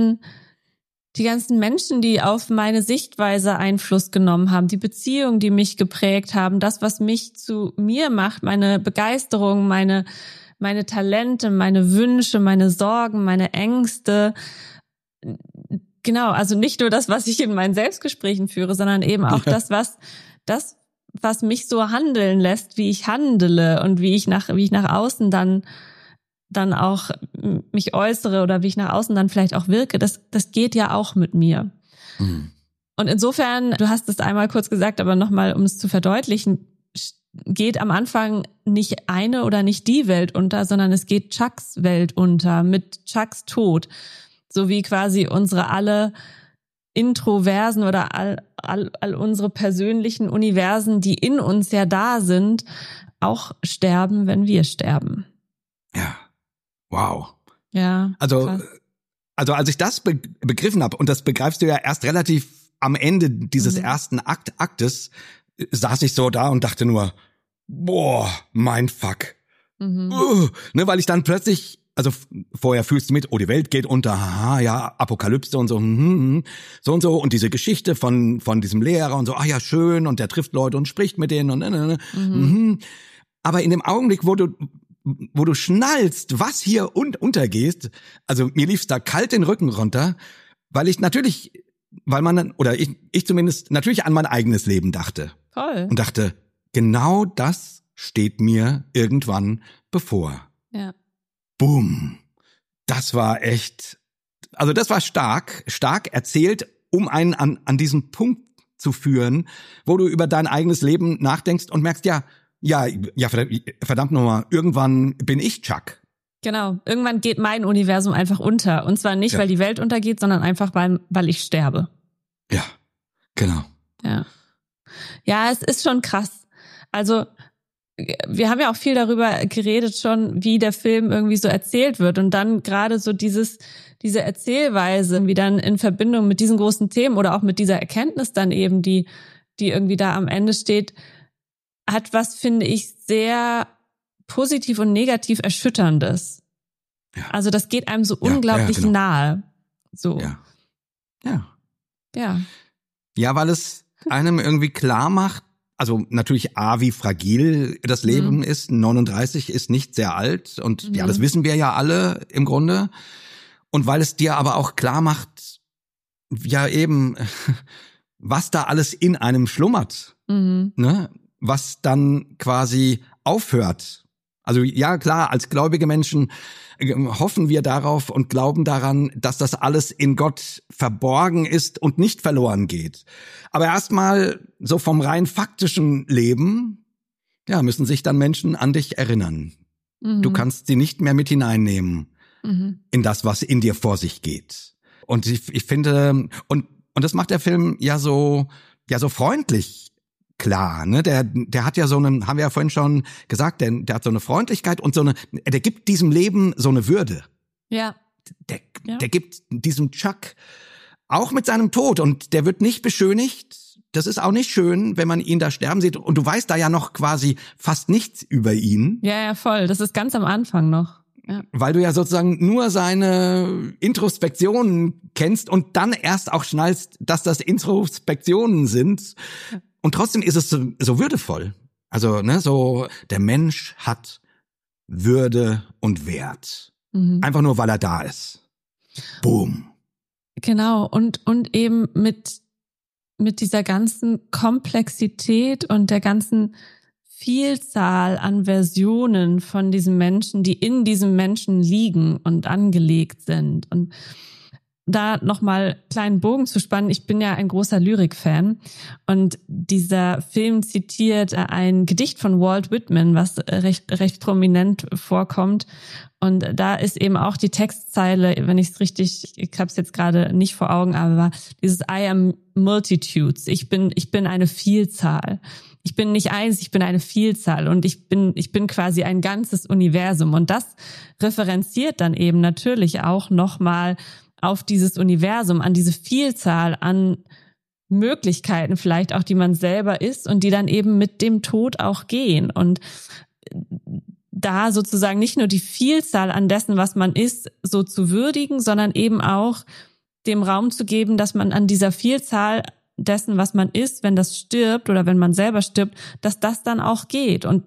Menschen, die auf meine Sichtweise Einfluss genommen haben, die Beziehungen, die mich geprägt haben, das, was mich zu mir macht, meine Begeisterung, meine Talente, meine Wünsche, meine Sorgen, meine Ängste. Genau, also nicht nur das, was ich in meinen Selbstgesprächen führe, sondern eben auch das, was mich so handeln lässt, wie ich handele und wie ich nach außen dann auch mich äußere oder wie ich nach außen dann vielleicht auch wirke, das geht ja auch mit mir. Mhm. Und insofern, du hast es einmal kurz gesagt, aber nochmal, um es zu verdeutlichen, geht am Anfang nicht eine oder nicht die Welt unter, sondern es geht Chucks Welt unter mit Chucks Tod. So wie quasi unsere alle Introversen oder all unsere persönlichen Universen, die in uns ja da sind, auch sterben, wenn wir sterben. Ja. Wow. Ja. Also als ich das begriffen habe, und das begreifst du ja erst relativ am Ende dieses ersten Aktes, saß ich so da und dachte nur, boah, mein Fuck. Weil ich dann plötzlich, also vorher fühlst du mit, oh, die Welt geht unter, haha, ja, Apokalypse und so, so und so, und diese Geschichte von diesem Lehrer und so, ja, schön, und der trifft Leute und spricht mit denen und Aber in dem Augenblick, wo du schnallst, was hier untergehst, also mir lief's da kalt den Rücken runter, weil ich zumindest natürlich an mein eigenes Leben dachte. Voll. Und dachte, genau das steht mir irgendwann bevor. Ja. Boom. Das war echt, also das war stark erzählt, um einen an diesen Punkt zu führen, wo du über dein eigenes Leben nachdenkst und merkst, ja, verdammt nochmal, irgendwann bin ich Chuck. Genau, irgendwann geht mein Universum einfach unter. Und zwar nicht, weil die Welt untergeht, sondern einfach, weil ich sterbe. Ja, genau. Ja, es ist schon krass. Also wir haben ja auch viel darüber geredet schon, wie der Film irgendwie so erzählt wird. Und dann gerade so diese Erzählweise, wie dann in Verbindung mit diesen großen Themen oder auch mit dieser Erkenntnis dann eben, die irgendwie da am Ende steht, hat was, finde ich, sehr positiv und negativ Erschütterndes. Ja. Also das geht einem so unglaublich genau. nahe. So. Ja. Ja, weil es einem irgendwie klar macht, also natürlich wie fragil das Leben ist. 39 ist nicht sehr alt und das wissen wir ja alle im Grunde. Und weil es dir aber auch klar macht, ja eben, was da alles in einem schlummert, ne? Was dann quasi aufhört. Also ja, klar, als gläubige Menschen hoffen wir darauf und glauben daran, dass das alles in Gott verborgen ist und nicht verloren geht. Aber erstmal so vom rein faktischen Leben, müssen sich dann Menschen an dich erinnern. Du kannst sie nicht mehr mit hineinnehmen in das, was in dir vor sich geht. Und ich finde, und das macht der Film ja so freundlich. Klar, ne, der hat ja so einen, haben wir ja vorhin schon gesagt, der hat so eine Freundlichkeit und der gibt diesem Leben so eine Würde. Ja. Der gibt diesem Chuck auch mit seinem Tod und der wird nicht beschönigt. Das ist auch nicht schön, wenn man ihn da sterben sieht und du weißt da ja noch quasi fast nichts über ihn. Ja, voll. Das ist ganz am Anfang noch. Ja. Weil du ja sozusagen nur seine Introspektionen kennst und dann erst auch schnallst, dass das Introspektionen sind. Und trotzdem ist es so würdevoll. Also, ne, so, der Mensch hat Würde und Wert. Einfach nur, weil er da ist. Boom. Genau. Und eben mit dieser ganzen Komplexität und der ganzen Vielzahl an Versionen von diesen Menschen, die in diesem Menschen liegen und angelegt sind. Und da nochmal kleinen Bogen zu spannen, ich bin ja ein großer Lyrik-Fan und dieser Film zitiert ein Gedicht von Walt Whitman, was recht prominent vorkommt und da ist eben auch die Textzeile, wenn ich habe es jetzt gerade nicht vor Augen, aber dieses I am multitudes, ich bin eine Vielzahl. Ich bin nicht eins, ich bin eine Vielzahl und ich bin quasi ein ganzes Universum und das referenziert dann eben natürlich auch nochmal auf dieses Universum, an diese Vielzahl an Möglichkeiten vielleicht auch, die man selber ist und die dann eben mit dem Tod auch gehen. Und da sozusagen nicht nur die Vielzahl an dessen, was man ist, so zu würdigen, sondern eben auch dem Raum zu geben, dass man an dieser Vielzahl dessen, was man ist, wenn das stirbt oder wenn man selber stirbt, dass das dann auch geht und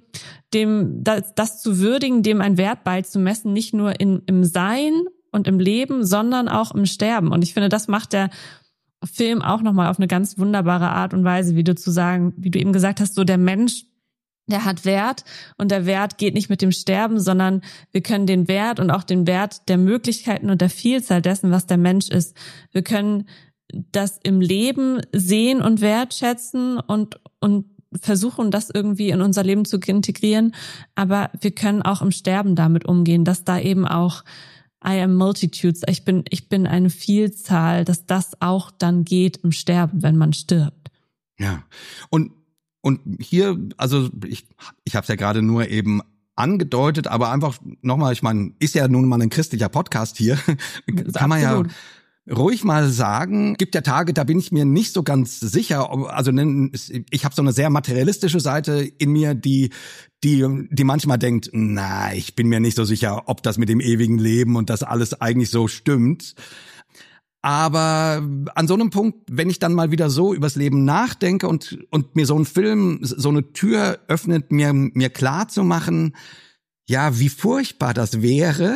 das zu würdigen, dem einen Wert beizumessen, nicht nur im Sein und im Leben, sondern auch im Sterben. Und ich finde, das macht der Film auch nochmal auf eine ganz wunderbare Art und Weise, wie du eben gesagt hast, so der Mensch, der hat Wert und der Wert geht nicht mit dem Sterben, sondern wir können den Wert und auch den Wert der Möglichkeiten und der Vielzahl dessen, was der Mensch ist, wir können das im Leben sehen und wertschätzen und versuchen, das irgendwie in unser Leben zu integrieren, aber wir können auch im Sterben damit umgehen, dass da eben auch I am multitudes, ich bin eine Vielzahl, dass das auch dann geht im Sterben, wenn man stirbt. Ja, und hier, also ich habe es ja gerade nur eben angedeutet, aber einfach nochmal, ich meine, ist ja nun mal ein christlicher Podcast hier, kann man ja ruhig mal sagen, gibt ja Tage, da bin ich mir nicht so ganz sicher. Also ich habe so eine sehr materialistische Seite in mir, die manchmal denkt, na, ich bin mir nicht so sicher, ob das mit dem ewigen Leben und das alles eigentlich so stimmt. Aber an so einem Punkt, wenn ich dann mal wieder so übers Leben nachdenke und mir so ein Film so eine Tür öffnet, mir klar zu machen, ja, wie furchtbar das wäre,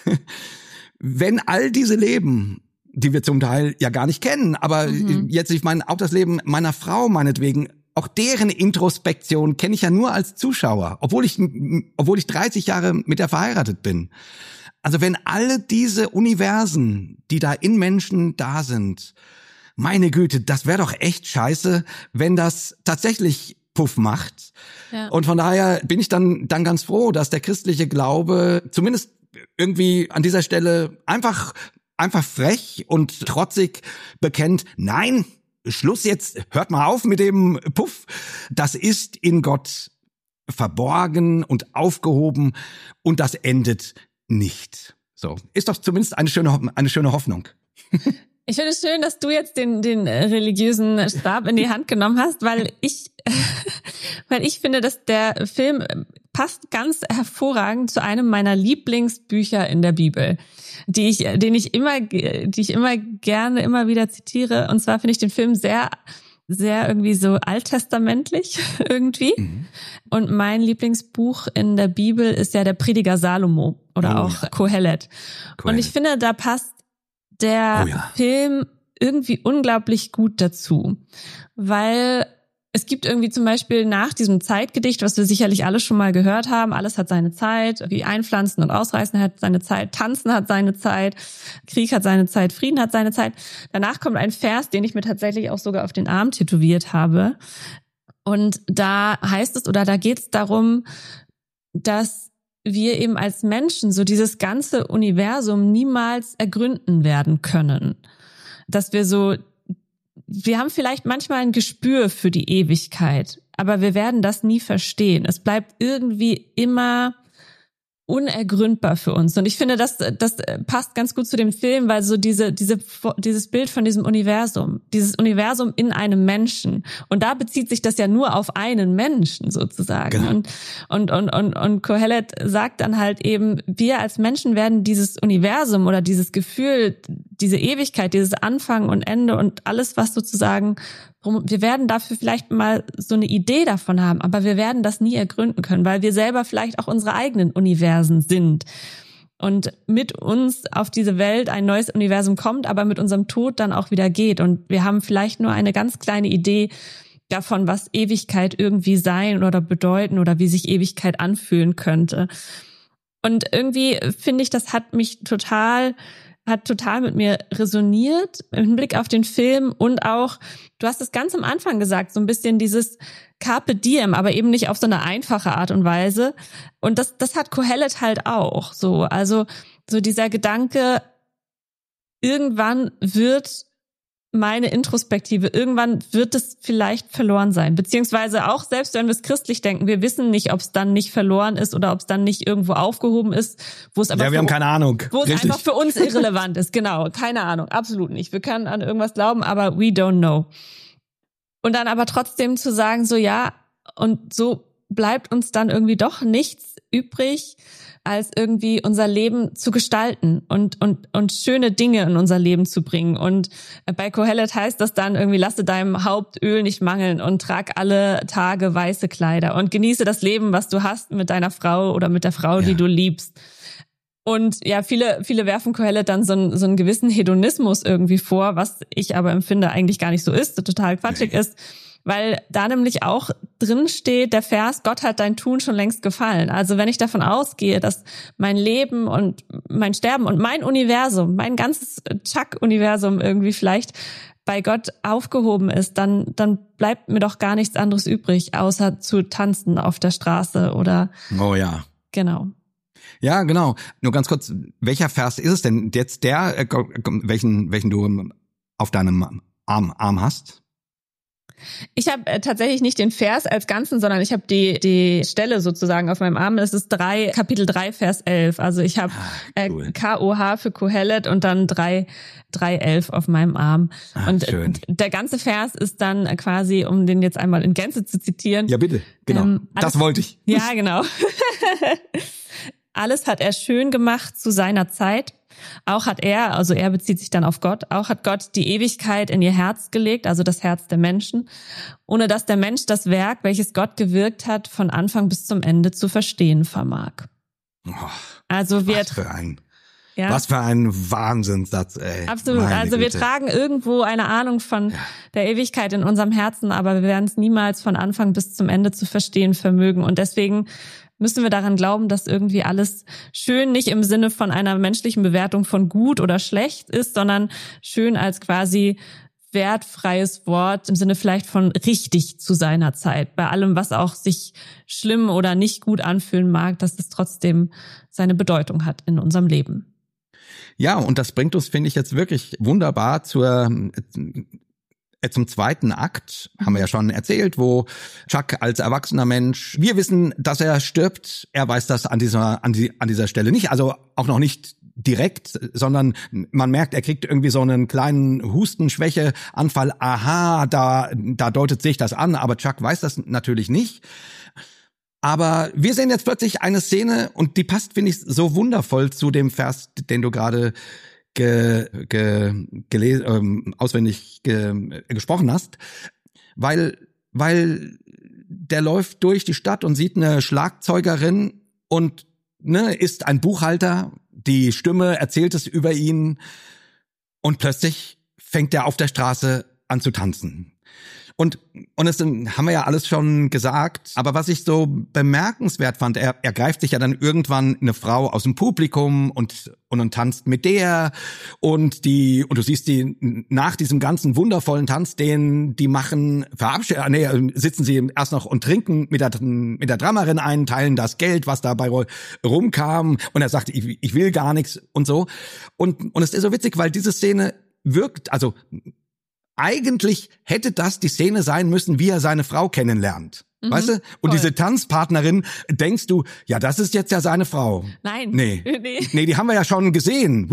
wenn all diese Leben, die wir zum Teil ja gar nicht kennen, aber jetzt, ich meine, auch das Leben meiner Frau meinetwegen, auch deren Introspektion kenne ich ja nur als Zuschauer, obwohl ich 30 Jahre mit der verheiratet bin. Also wenn alle diese Universen, die da in Menschen da sind, meine Güte, das wäre doch echt scheiße, wenn das tatsächlich Puff macht. Ja. Und von daher bin ich dann ganz froh, dass der christliche Glaube zumindest irgendwie an dieser Stelle einfach frech und trotzig bekennt, nein, Schluss jetzt, hört mal auf mit dem Puff. Das ist in Gott verborgen und aufgehoben und das endet nicht. So, ist doch zumindest eine schöne Hoffnung. Ich finde es schön, dass du jetzt den religiösen Stab in die Hand genommen hast, weil ich finde, dass der Film passt ganz hervorragend zu einem meiner Lieblingsbücher in der Bibel, die ich immer gerne immer wieder zitiere. Und zwar finde ich den Film sehr, sehr irgendwie so alttestamentlich irgendwie. Und mein Lieblingsbuch in der Bibel ist ja der Prediger Salomo oder auch Kohelet. Und ich finde, da passt der Film irgendwie unglaublich gut dazu, weil es gibt irgendwie zum Beispiel nach diesem Zeitgedicht, was wir sicherlich alle schon mal gehört haben, alles hat seine Zeit, wie Einpflanzen und Ausreißen hat seine Zeit, Tanzen hat seine Zeit, Krieg hat seine Zeit, Frieden hat seine Zeit. Danach kommt ein Vers, den ich mir tatsächlich auch sogar auf den Arm tätowiert habe. Und da heißt es, oder da geht es darum, dass wir eben als Menschen so dieses ganze Universum niemals ergründen werden können. Dass wir haben vielleicht manchmal ein Gespür für die Ewigkeit, aber wir werden das nie verstehen. Es bleibt irgendwie immer unergründbar für uns. Und ich finde, das passt ganz gut zu dem Film, weil so dieses Bild von diesem Universum, dieses Universum in einem Menschen. Und da bezieht sich das ja nur auf einen Menschen sozusagen. Genau. Und Kohelet sagt dann halt eben, wir als Menschen werden dieses Universum oder dieses Gefühl, diese Ewigkeit, dieses Anfang und Ende und alles, was sozusagen, wir werden dafür vielleicht mal so eine Idee davon haben, aber wir werden das nie ergründen können, weil wir selber vielleicht auch unsere eigenen Universen sind. Und mit uns auf diese Welt ein neues Universum kommt, aber mit unserem Tod dann auch wieder geht. Und wir haben vielleicht nur eine ganz kleine Idee davon, was Ewigkeit irgendwie sein oder bedeuten oder wie sich Ewigkeit anfühlen könnte. Und irgendwie finde ich, das hat total mit mir resoniert im Hinblick auf den Film und auch, du hast es ganz am Anfang gesagt, so ein bisschen dieses Carpe Diem, aber eben nicht auf so eine einfache Art und Weise. Und das hat Kohelet halt auch so. Also so dieser Gedanke, irgendwann wird meine Introspektive, irgendwann wird es vielleicht verloren sein. Beziehungsweise auch selbst wenn wir es christlich denken, wir wissen nicht, ob es dann nicht verloren ist oder ob es dann nicht irgendwo aufgehoben ist, wo es aber wir haben keine Ahnung. Wo es einfach für uns irrelevant ist. Genau, keine Ahnung, absolut nicht. Wir können an irgendwas glauben, aber we don't know. Und dann aber trotzdem zu sagen, so ja, und so bleibt uns dann irgendwie doch nichts übrig, als irgendwie unser Leben zu gestalten und schöne Dinge in unser Leben zu bringen. Und bei Kohelet heißt das dann irgendwie, lasse deinem Haupt Öl nicht mangeln und trag alle Tage weiße Kleider und genieße das Leben, was du hast mit deiner Frau oder mit der Frau, die du liebst. Und ja, viele werfen Kohelet dann so einen gewissen Hedonismus irgendwie vor, was ich aber empfinde eigentlich gar nicht so ist, total quatschig ist. Weil da nämlich auch drin steht, der Vers, Gott hat dein Tun schon längst gefallen. Also wenn ich davon ausgehe, dass mein Leben und mein Sterben und mein Universum, mein ganzes Chuck-Universum irgendwie vielleicht bei Gott aufgehoben ist, dann bleibt mir doch gar nichts anderes übrig, außer zu tanzen auf der Straße oder... Oh ja. Genau. Ja, genau. Nur ganz kurz, welcher Vers ist es denn jetzt welchen du auf deinem Arm hast? Ich habe tatsächlich nicht den Vers als Ganzen, sondern ich habe die Stelle sozusagen auf meinem Arm. Es ist Kapitel 3, Vers 11. Also ich habe cool. KOH für Kohelet und dann 3,11 auf meinem Arm. Und schön. Der ganze Vers ist dann quasi, um den jetzt einmal in Gänze zu zitieren. Ja, bitte. Genau. Das wollte ich. Ja, genau. Alles hat er schön gemacht zu seiner Zeit. Auch hat er, also er bezieht sich dann auf Gott, auch hat Gott die Ewigkeit in ihr Herz gelegt, also das Herz der Menschen, ohne dass der Mensch das Werk, welches Gott gewirkt hat, von Anfang bis zum Ende zu verstehen vermag. Oh, also was für ein Wahnsinnssatz, ey. Absolut. Also wir tragen irgendwo eine Ahnung von der Ewigkeit in unserem Herzen, aber wir werden es niemals von Anfang bis zum Ende zu verstehen vermögen. Und deswegen müssen wir daran glauben, dass irgendwie alles schön nicht im Sinne von einer menschlichen Bewertung von gut oder schlecht ist, sondern schön als quasi wertfreies Wort im Sinne vielleicht von richtig zu seiner Zeit. Bei allem, was auch sich schlimm oder nicht gut anfühlen mag, dass es trotzdem seine Bedeutung hat in unserem Leben. Ja, und das bringt uns, finde ich, jetzt wirklich wunderbar zum zweiten Akt, haben wir ja schon erzählt, wo Chuck als erwachsener Mensch, wir wissen, dass er stirbt, er weiß das an dieser Stelle nicht, also auch noch nicht direkt, sondern man merkt, er kriegt irgendwie so einen kleinen Hustenschwächeanfall, aha, da deutet sich das an, aber Chuck weiß das natürlich nicht. Aber wir sehen jetzt plötzlich eine Szene und die passt, finde ich, so wundervoll zu dem Vers, den du gerade auswendig gesprochen hast, weil der läuft durch die Stadt und sieht eine Schlagzeugerin und ist ein Buchhalter, die Stimme erzählt es über ihn und plötzlich fängt er auf der Straße an zu tanzen. Und das haben wir ja alles schon gesagt, aber was ich so bemerkenswert fand, er greift sich ja dann irgendwann eine Frau aus dem Publikum und tanzt mit der und du siehst die nach diesem ganzen wundervollen Tanz, den die machen, sitzen sie erst noch und trinken mit der Drummerin ein, teilen das Geld, was dabei rumkam und er sagt, ich will gar nichts und so. Und es ist so witzig, weil diese Szene wirkt, also eigentlich hätte das die Szene sein müssen, wie er seine Frau kennenlernt. Weißt du? Und voll. Diese Tanzpartnerin, denkst du, ja, das ist jetzt ja seine Frau. Nein. Nee, die haben wir ja schon gesehen.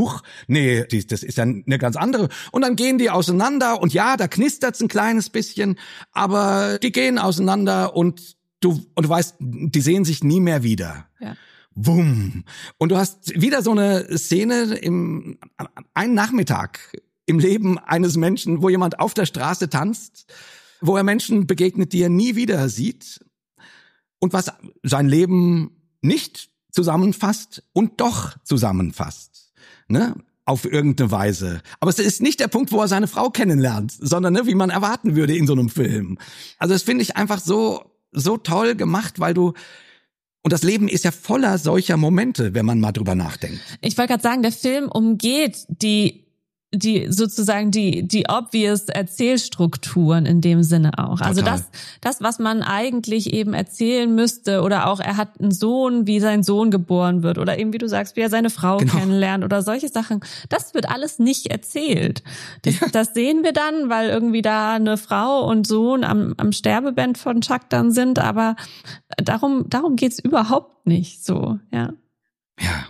Das ist ja eine ganz andere. Und dann gehen die auseinander und ja, da knistert's ein kleines bisschen, aber die gehen auseinander und du weißt, die sehen sich nie mehr wieder. Ja. Wumm. Und du hast wieder so eine Szene einen Nachmittag im Leben eines Menschen, wo jemand auf der Straße tanzt, wo er Menschen begegnet, die er nie wieder sieht und was sein Leben nicht zusammenfasst und doch zusammenfasst, auf irgendeine Weise. Aber es ist nicht der Punkt, wo er seine Frau kennenlernt, sondern wie man erwarten würde in so einem Film. Also das finde ich einfach so toll gemacht, und das Leben ist ja voller solcher Momente, wenn man mal drüber nachdenkt. Ich wollte gerade sagen, der Film umgeht die sozusagen die obvious Erzählstrukturen in dem Sinne auch. Total. Also das, was man eigentlich eben erzählen müsste oder auch er hat einen Sohn, wie sein Sohn geboren wird oder eben wie du sagst, wie er seine Frau kennenlernt oder solche Sachen. Das wird alles nicht erzählt. Das sehen wir dann, weil irgendwie da eine Frau und Sohn am Sterbebett von Chuck dann sind, aber darum geht's überhaupt nicht so, ja. Ja.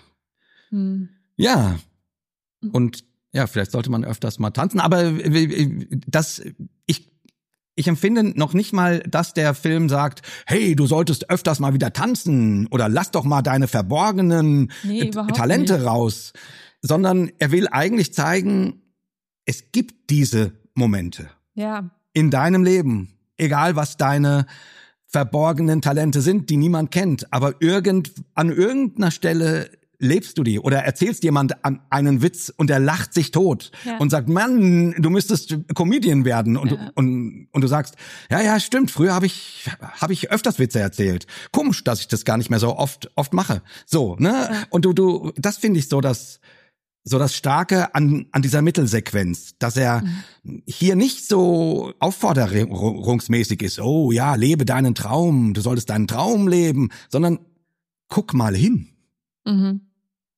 Ja. Und ja, vielleicht sollte man öfters mal tanzen, aber ich empfinde noch nicht mal, dass der Film sagt, hey, du solltest öfters mal wieder tanzen oder lass doch mal deine verborgenen Talente nicht raus, sondern er will eigentlich zeigen, es gibt diese Momente in deinem Leben, egal was deine verborgenen Talente sind, die niemand kennt, aber an irgendeiner Stelle lebst du die oder erzählst jemand einen Witz und er lacht sich tot und sagt, Mann, du müsstest Comedian werden und du sagst, ja, stimmt, früher habe ich öfters Witze erzählt. Komisch, dass ich das gar nicht mehr so oft mache. So, Ja. Und du das finde ich so das Starke an dieser Mittelsequenz, dass er hier nicht so aufforderungsmäßig ist. Oh ja, lebe deinen Traum, du solltest deinen Traum leben, sondern guck mal hin. Mhm.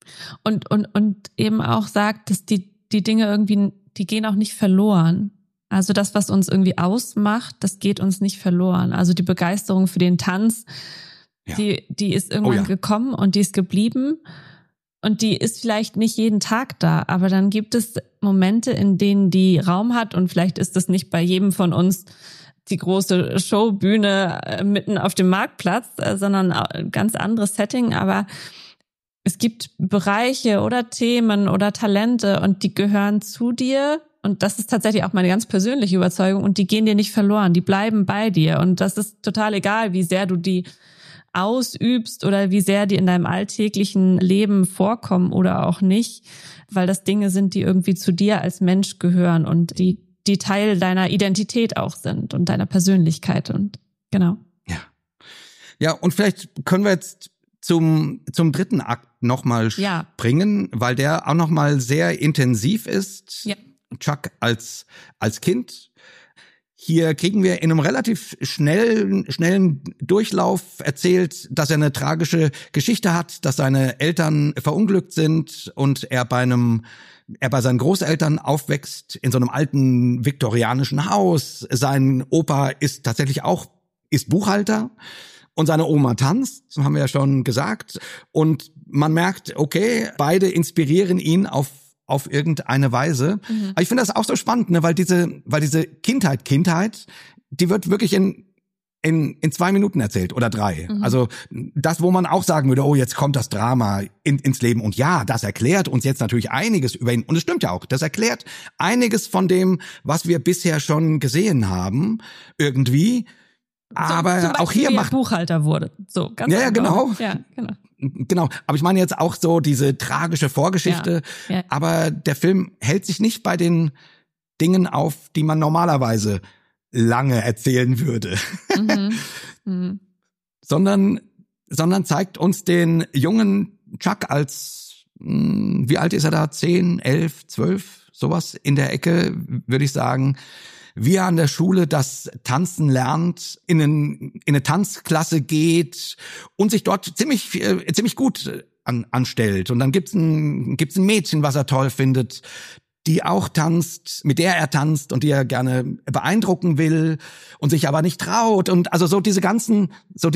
Und eben auch sagt, dass die Dinge irgendwie, die gehen auch nicht verloren. Also das, was uns irgendwie ausmacht, das geht uns nicht verloren. Also die Begeisterung für den Tanz, die ist irgendwann gekommen und die ist geblieben. Und die ist vielleicht nicht jeden Tag da, aber dann gibt es Momente, in denen die Raum hat, und vielleicht ist das nicht bei jedem von uns die große Showbühne mitten auf dem Marktplatz, sondern ein ganz anderes Setting, aber es gibt Bereiche oder Themen oder Talente und die gehören zu dir, und das ist tatsächlich auch meine ganz persönliche Überzeugung, und die gehen dir nicht verloren, die bleiben bei dir, und das ist total egal, wie sehr du die ausübst oder wie sehr die in deinem alltäglichen Leben vorkommen oder auch nicht, weil das Dinge sind, die irgendwie zu dir als Mensch gehören und die Teil deiner Identität auch sind und deiner Persönlichkeit, und genau. Ja, und vielleicht können wir jetzt zum dritten Akt nochmal springen, weil der auch nochmal sehr intensiv ist. Ja. Chuck als Kind. Hier kriegen wir in einem relativ schnellen Durchlauf erzählt, dass er eine tragische Geschichte hat, dass seine Eltern verunglückt sind und er bei seinen Großeltern aufwächst in so einem alten viktorianischen Haus. Sein Opa ist tatsächlich ist Buchhalter und seine Oma tanzt, haben wir ja schon gesagt. Und man merkt, okay, beide inspirieren ihn auf irgendeine Weise. Mhm. Aber ich finde das auch so spannend, ne, weil diese Kindheit, die wird wirklich in 2 Minuten erzählt oder 3. Mhm. Also das, wo man auch sagen würde, oh, jetzt kommt das Drama ins Leben. Und ja, das erklärt uns jetzt natürlich einiges über ihn. Und es stimmt ja auch, das erklärt einiges von dem, was wir bisher schon gesehen haben, irgendwie. Aber zum Beispiel, auch hier wie er Buchhalter wurde. So, ganz genau. Ja, genau. Genau, aber ich meine jetzt auch so diese tragische Vorgeschichte, aber der Film hält sich nicht bei den Dingen auf, die man normalerweise lange erzählen würde, sondern zeigt uns den jungen Chuck als, wie alt ist er da, 10, 11, 12, sowas in der Ecke, würde ich sagen, wie er an der Schule das Tanzen lernt, in eine Tanzklasse geht und sich dort ziemlich gut anstellt. Und dann gibt's ein Mädchen, was er toll findet, die auch tanzt, mit der er tanzt und die er gerne beeindrucken will und sich aber nicht traut. Und also so diese ganzen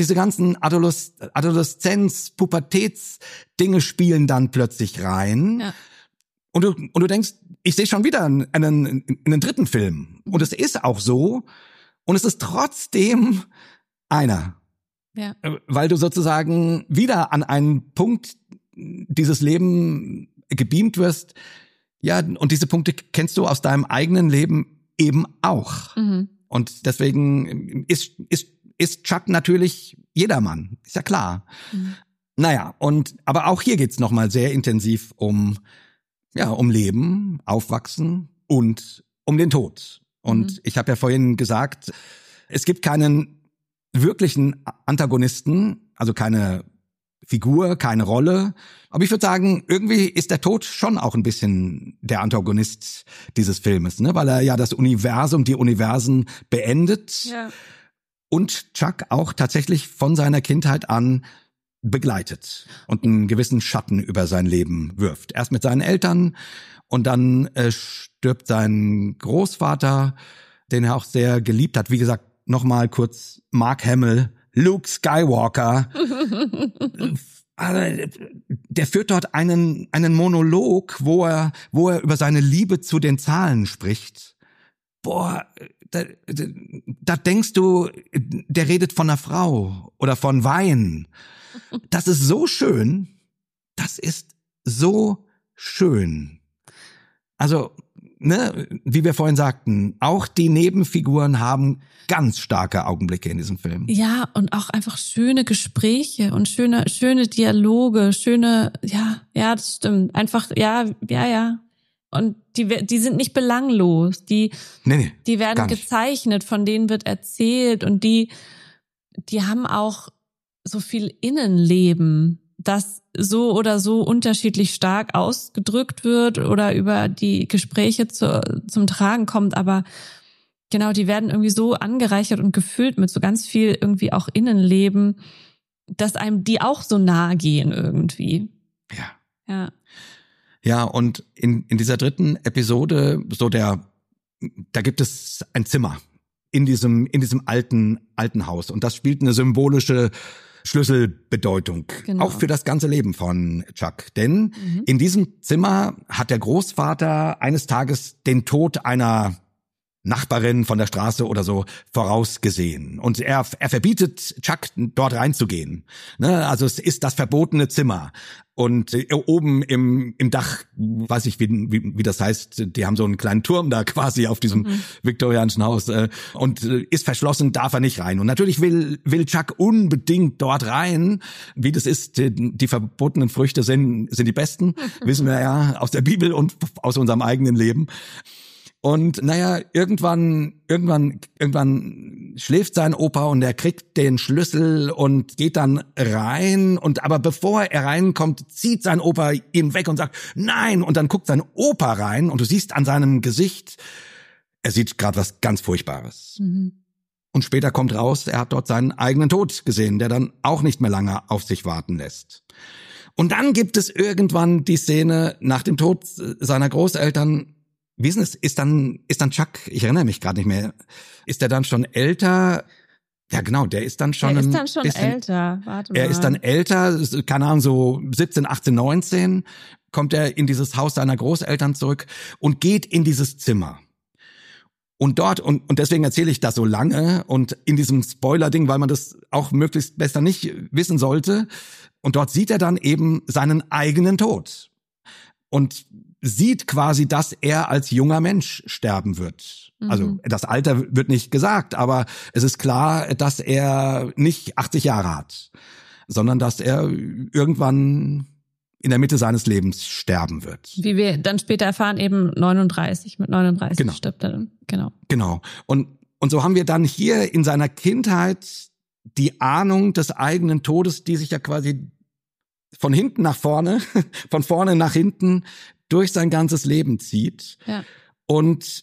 Adoleszenz, Pubertätsdinge spielen dann plötzlich rein. Ja. Und du denkst, ich sehe schon wieder einen dritten Film. Und es ist auch so. Und es ist trotzdem einer. Ja. Weil du sozusagen wieder an einen Punkt dieses Leben gebeamt wirst. Ja, und diese Punkte kennst du aus deinem eigenen Leben eben auch. Mhm. Und deswegen ist Chuck natürlich jedermann. Ist ja klar. Mhm. Naja, aber auch hier geht's nochmal sehr intensiv um Leben, Aufwachsen und um den Tod. Und ich habe ja vorhin gesagt, es gibt keinen wirklichen Antagonisten, also keine Figur, keine Rolle. Aber ich würde sagen, irgendwie ist der Tod schon auch ein bisschen der Antagonist dieses Filmes, ne? Weil er ja das Universum, die Universen beendet. Ja. Und Chuck auch tatsächlich von seiner Kindheit an begleitet und einen gewissen Schatten über sein Leben wirft. Erst mit seinen Eltern und dann stirbt sein Großvater, den er auch sehr geliebt hat. Wie gesagt, nochmal kurz Mark Hamill, Luke Skywalker. Der führt dort einen Monolog, wo er über seine Liebe zu den Zahlen spricht. Boah, da denkst du, der redet von einer Frau oder von Wein. Das ist so schön. Das ist so schön. Also, ne, wie wir vorhin sagten, auch die Nebenfiguren haben ganz starke Augenblicke in diesem Film. Ja, und auch einfach schöne Gespräche und schöne Dialoge, das stimmt. Einfach, ja. Und die sind nicht belanglos. Die werden gezeichnet, von denen wird erzählt und die haben auch so viel Innenleben, das so oder so unterschiedlich stark ausgedrückt wird oder über die Gespräche zum Tragen kommt, aber genau, die werden irgendwie so angereichert und gefüllt mit so ganz viel irgendwie auch Innenleben, dass einem die auch so nahe gehen irgendwie. Ja. Ja, und in dieser dritten Episode, so der da gibt es ein Zimmer in diesem alten Haus. Und das spielt eine symbolische Schlüsselbedeutung. Genau. Auch für das ganze Leben von Chuck. Denn in diesem Zimmer hat der Großvater eines Tages den Tod einer Nachbarin von der Straße oder so vorausgesehen. Und er verbietet Chuck, dort reinzugehen. Ne? Also es ist das verbotene Zimmer. Und oben im Dach, weiß ich, wie das heißt, die haben so einen kleinen Turm da quasi auf diesem viktorianischen Haus. Und ist verschlossen, darf er nicht rein. Und natürlich will Chuck unbedingt dort rein. Wie das ist, die verbotenen Früchte sind die besten. Wissen wir ja aus der Bibel und aus unserem eigenen Leben. Und naja, irgendwann schläft sein Opa und er kriegt den Schlüssel und geht dann rein. Und aber bevor er reinkommt, zieht sein Opa ihn weg und sagt, nein. Und dann guckt sein Opa rein und du siehst an seinem Gesicht, er sieht gerade was ganz Furchtbares. Und später kommt raus, er hat dort seinen eigenen Tod gesehen, der dann auch nicht mehr lange auf sich warten lässt. Und dann gibt es irgendwann die Szene nach dem Tod seiner Großeltern. Wie ist es? Ist dann Chuck, ich erinnere mich gerade nicht mehr, ist der dann schon älter? Ja genau, der ist dann schon älter, warte mal. Er ist dann älter, keine Ahnung, so 17, 18, 19, kommt er in dieses Haus seiner Großeltern zurück und geht in dieses Zimmer. Und dort, und deswegen erzähle ich das so lange und in diesem Spoiler-Ding, weil man das auch möglichst besser nicht wissen sollte. Und dort sieht er dann eben seinen eigenen Tod. Und sieht quasi, dass er als junger Mensch sterben wird. Also das Alter wird nicht gesagt, aber es ist klar, dass er nicht 80 Jahre hat, sondern dass er irgendwann in der Mitte seines Lebens sterben wird. Wie wir dann später erfahren, eben 39. Mit 39 genau. Stirbt er dann. Genau. Und so haben wir dann hier in seiner Kindheit die Ahnung des eigenen Todes, die sich ja quasi von hinten nach vorne, von vorne nach hinten durch sein ganzes Leben zieht. Ja. Und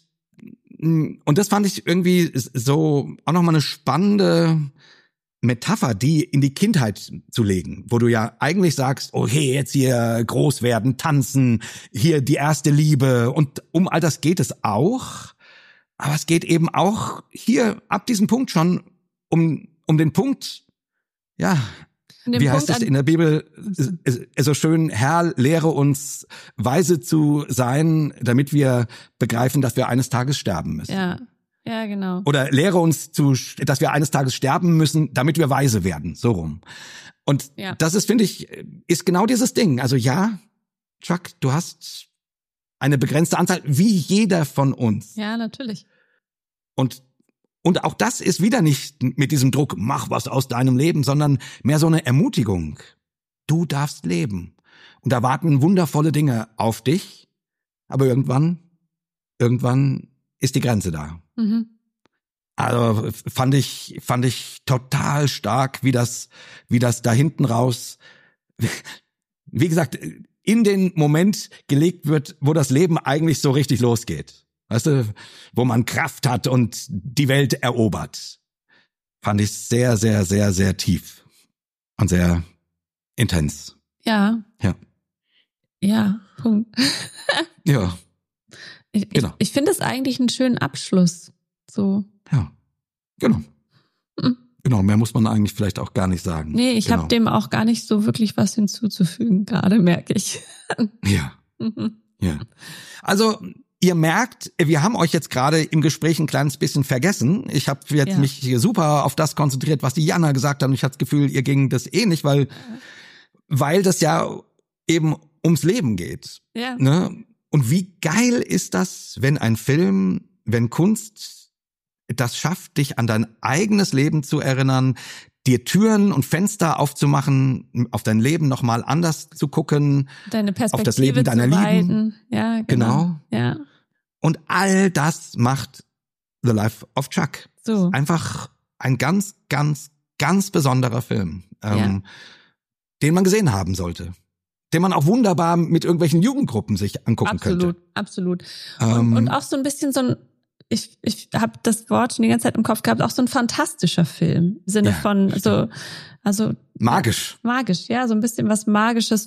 das fand ich irgendwie so auch nochmal eine spannende Metapher, die in die Kindheit zu legen, wo du ja eigentlich sagst, okay, jetzt hier groß werden, tanzen, hier die erste Liebe und um all das geht es auch. Aber es geht eben auch hier ab diesem Punkt schon um den Punkt, ja, wie heißt es in der Bibel so schön, Herr, lehre uns weise zu sein, damit wir begreifen, dass wir eines Tages sterben müssen. Ja, genau. Oder lehre uns dass wir eines Tages sterben müssen, damit wir weise werden, so rum. Und das ist, finde ich, ist genau dieses Ding. Also ja, Chuck, du hast eine begrenzte Anzahl, wie jeder von uns. Ja, natürlich. Und auch das ist wieder nicht mit diesem Druck, mach was aus deinem Leben, sondern mehr so eine Ermutigung. Du darfst leben. Und da warten wundervolle Dinge auf dich. Aber irgendwann ist die Grenze da. Also fand ich total stark, wie das da hinten raus, wie gesagt, in den Moment gelegt wird, wo das Leben eigentlich so richtig losgeht. Weißt du, wo man Kraft hat und die Welt erobert. Fand ich sehr, sehr, sehr, sehr tief und sehr intens. Ja. Punkt. Ja. Genau. Ich finde es eigentlich einen schönen Abschluss. So. Ja. Genau. Genau, mehr muss man eigentlich vielleicht auch gar nicht sagen. Nee, ich habe dem auch gar nicht so wirklich was hinzuzufügen, gerade merke ich. Ja. Ja. Also, ihr merkt, wir haben euch jetzt gerade im Gespräch ein kleines bisschen vergessen. Ich habe jetzt mich hier super auf das konzentriert, was die Jana gesagt hat. Und ich hatte das Gefühl, ihr ging das nicht, weil das ja eben ums Leben geht. Ja. Ne? Und wie geil ist das, wenn ein Film, wenn Kunst das schafft, dich an dein eigenes Leben zu erinnern, dir Türen und Fenster aufzumachen, auf dein Leben nochmal anders zu gucken, deine Perspektive auf das Leben deiner Lieben. Ja, genau. Ja. Und all das macht The Life of Chuck. So. Einfach ein ganz, ganz, ganz besonderer Film, den man gesehen haben sollte. Den man auch wunderbar mit irgendwelchen Jugendgruppen sich angucken könnte. Absolut. Und auch so ein bisschen so ein, ich habe das Wort schon die ganze Zeit im Kopf gehabt, auch so ein fantastischer Film. Im Sinne von also magisch. Magisch, ja, so ein bisschen was Magisches,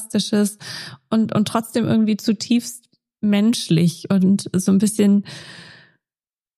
Fantastisches und trotzdem irgendwie zutiefst menschlich und so ein bisschen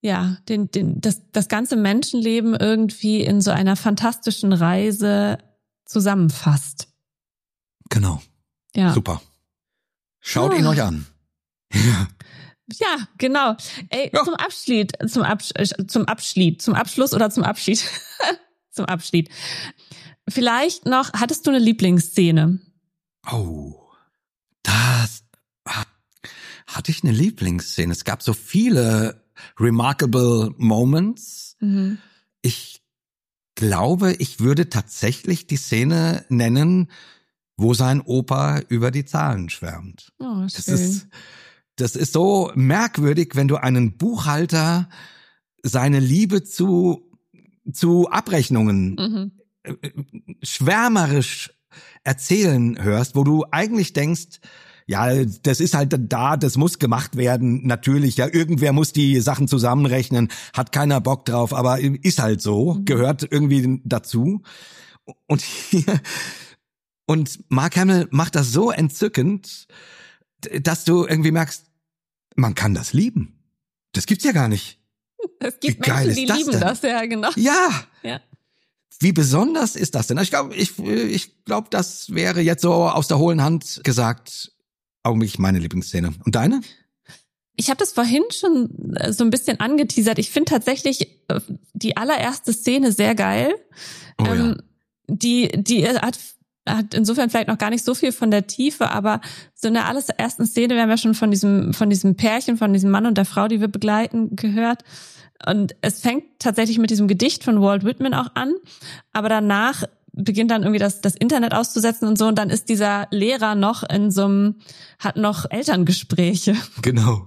das ganze Menschenleben irgendwie in so einer fantastischen Reise zusammenfasst. Genau. Ja. Super. Schaut ihn euch an. Ja, genau. Ey, Ja. zum Abschied. Zum Abschluss oder zum Abschied? Zum Abschied. Vielleicht noch, hattest du eine Lieblingsszene? Oh, das hatte ich eine Lieblingsszene. Es gab so viele remarkable Moments. Mhm. Ich glaube, ich würde tatsächlich die Szene nennen, wo sein Opa über die Zahlen schwärmt. Oh, schön. Das ist so merkwürdig, wenn du einen Buchhalter seine Liebe zu Abrechnungen schwärmerisch erzählen hörst, wo du eigentlich denkst, ja, das ist halt da, das muss gemacht werden, natürlich, ja, irgendwer muss die Sachen zusammenrechnen, hat keiner Bock drauf, aber ist halt so, gehört irgendwie dazu. Und Mark Hamill macht das so entzückend, dass du irgendwie merkst, man kann das lieben. Das gibt's ja gar nicht. Es gibt Wie geil Menschen, die ist das lieben denn? das, ja, genau. Ja. Ja. Wie besonders ist das denn? Ich glaube, das wäre jetzt so aus der hohlen Hand gesagt, augenblicklich meine Lieblingsszene. Und deine? Ich habe das vorhin schon so ein bisschen angeteasert. Ich finde tatsächlich die allererste Szene sehr geil. Oh, ja. Die hat insofern vielleicht noch gar nicht so viel von der Tiefe, aber so in der allerersten Szene, wir haben ja schon von diesem Pärchen, von diesem Mann und der Frau, die wir begleiten, gehört. Und es fängt tatsächlich mit diesem Gedicht von Walt Whitman auch an, aber danach beginnt dann irgendwie das Internet auszusetzen und so, und dann ist dieser Lehrer noch hat noch Elterngespräche. Genau.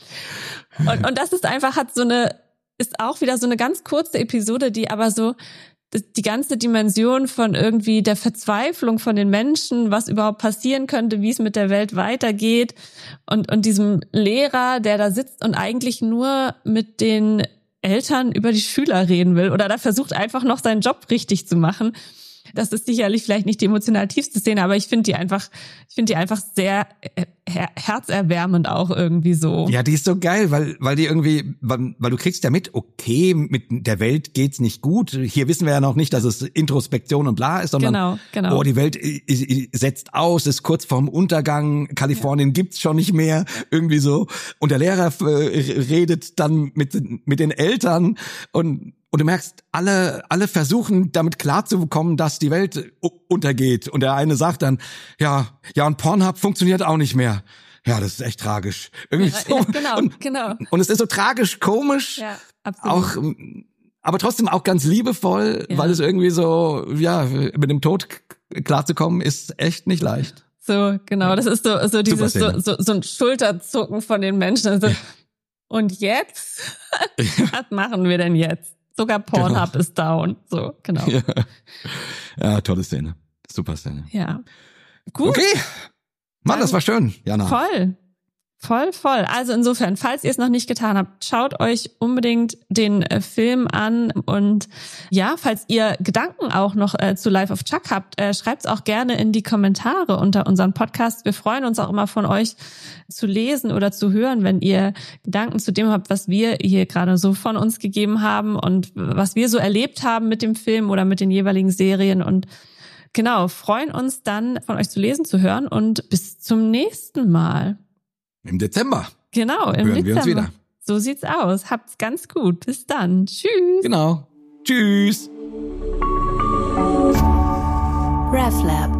Und das ist einfach, ist auch wieder so eine ganz kurze Episode, die aber so die ganze Dimension von irgendwie der Verzweiflung von den Menschen, was überhaupt passieren könnte, wie es mit der Welt weitergeht, und diesem Lehrer, der da sitzt und eigentlich nur mit den Eltern über die Schüler reden will oder da versucht einfach noch seinen Job richtig zu machen. Das ist sicherlich vielleicht nicht die emotional tiefste Szene, aber ich finde die einfach sehr herzerwärmend auch irgendwie so. Ja, die ist so geil, weil die irgendwie, weil du kriegst ja mit, okay, mit der Welt geht's nicht gut. Hier wissen wir ja noch nicht, dass es Introspektion und bla ist, sondern genau. Oh, die Welt setzt aus, ist kurz vorm Untergang, Kalifornien gibt's schon nicht mehr, irgendwie so. Und der Lehrer redet dann mit den Eltern und du merkst, alle versuchen damit klarzukommen, dass die Welt untergeht. Und der eine sagt dann, ja, und Pornhub funktioniert auch nicht mehr. Ja, das ist echt tragisch. Irgendwie so. Ja, genau. Und es ist so tragisch, komisch, Ja, absolut. auch, aber trotzdem auch ganz liebevoll, weil es irgendwie so, ja, mit dem Tod klarzukommen, ist echt nicht leicht. So, genau. Das ist so dieses, so ein Schulterzucken von den Menschen. Also, und jetzt? Was machen wir denn jetzt? Sogar Pornhub ist down. So, genau. Ja, tolle Szene. Super Szene. Ja. Gut. Okay. Mann, das war schön, Jana. Voll. Also insofern, falls ihr es noch nicht getan habt, schaut euch unbedingt den Film an, und ja, falls ihr Gedanken auch noch zu Life of Chuck habt, schreibt es auch gerne in die Kommentare unter unserem Podcast. Wir freuen uns auch immer von euch zu lesen oder zu hören, wenn ihr Gedanken zu dem habt, was wir hier gerade so von uns gegeben haben und was wir so erlebt haben mit dem Film oder mit den jeweiligen Serien, und genau, freuen uns dann von euch zu lesen, zu hören, und bis zum nächsten Mal. Im Dezember. Genau, im Hören Dezember. wir uns wieder. So sieht's aus. Habt's ganz gut. Bis dann. Tschüss. Genau. Tschüss. RefLab.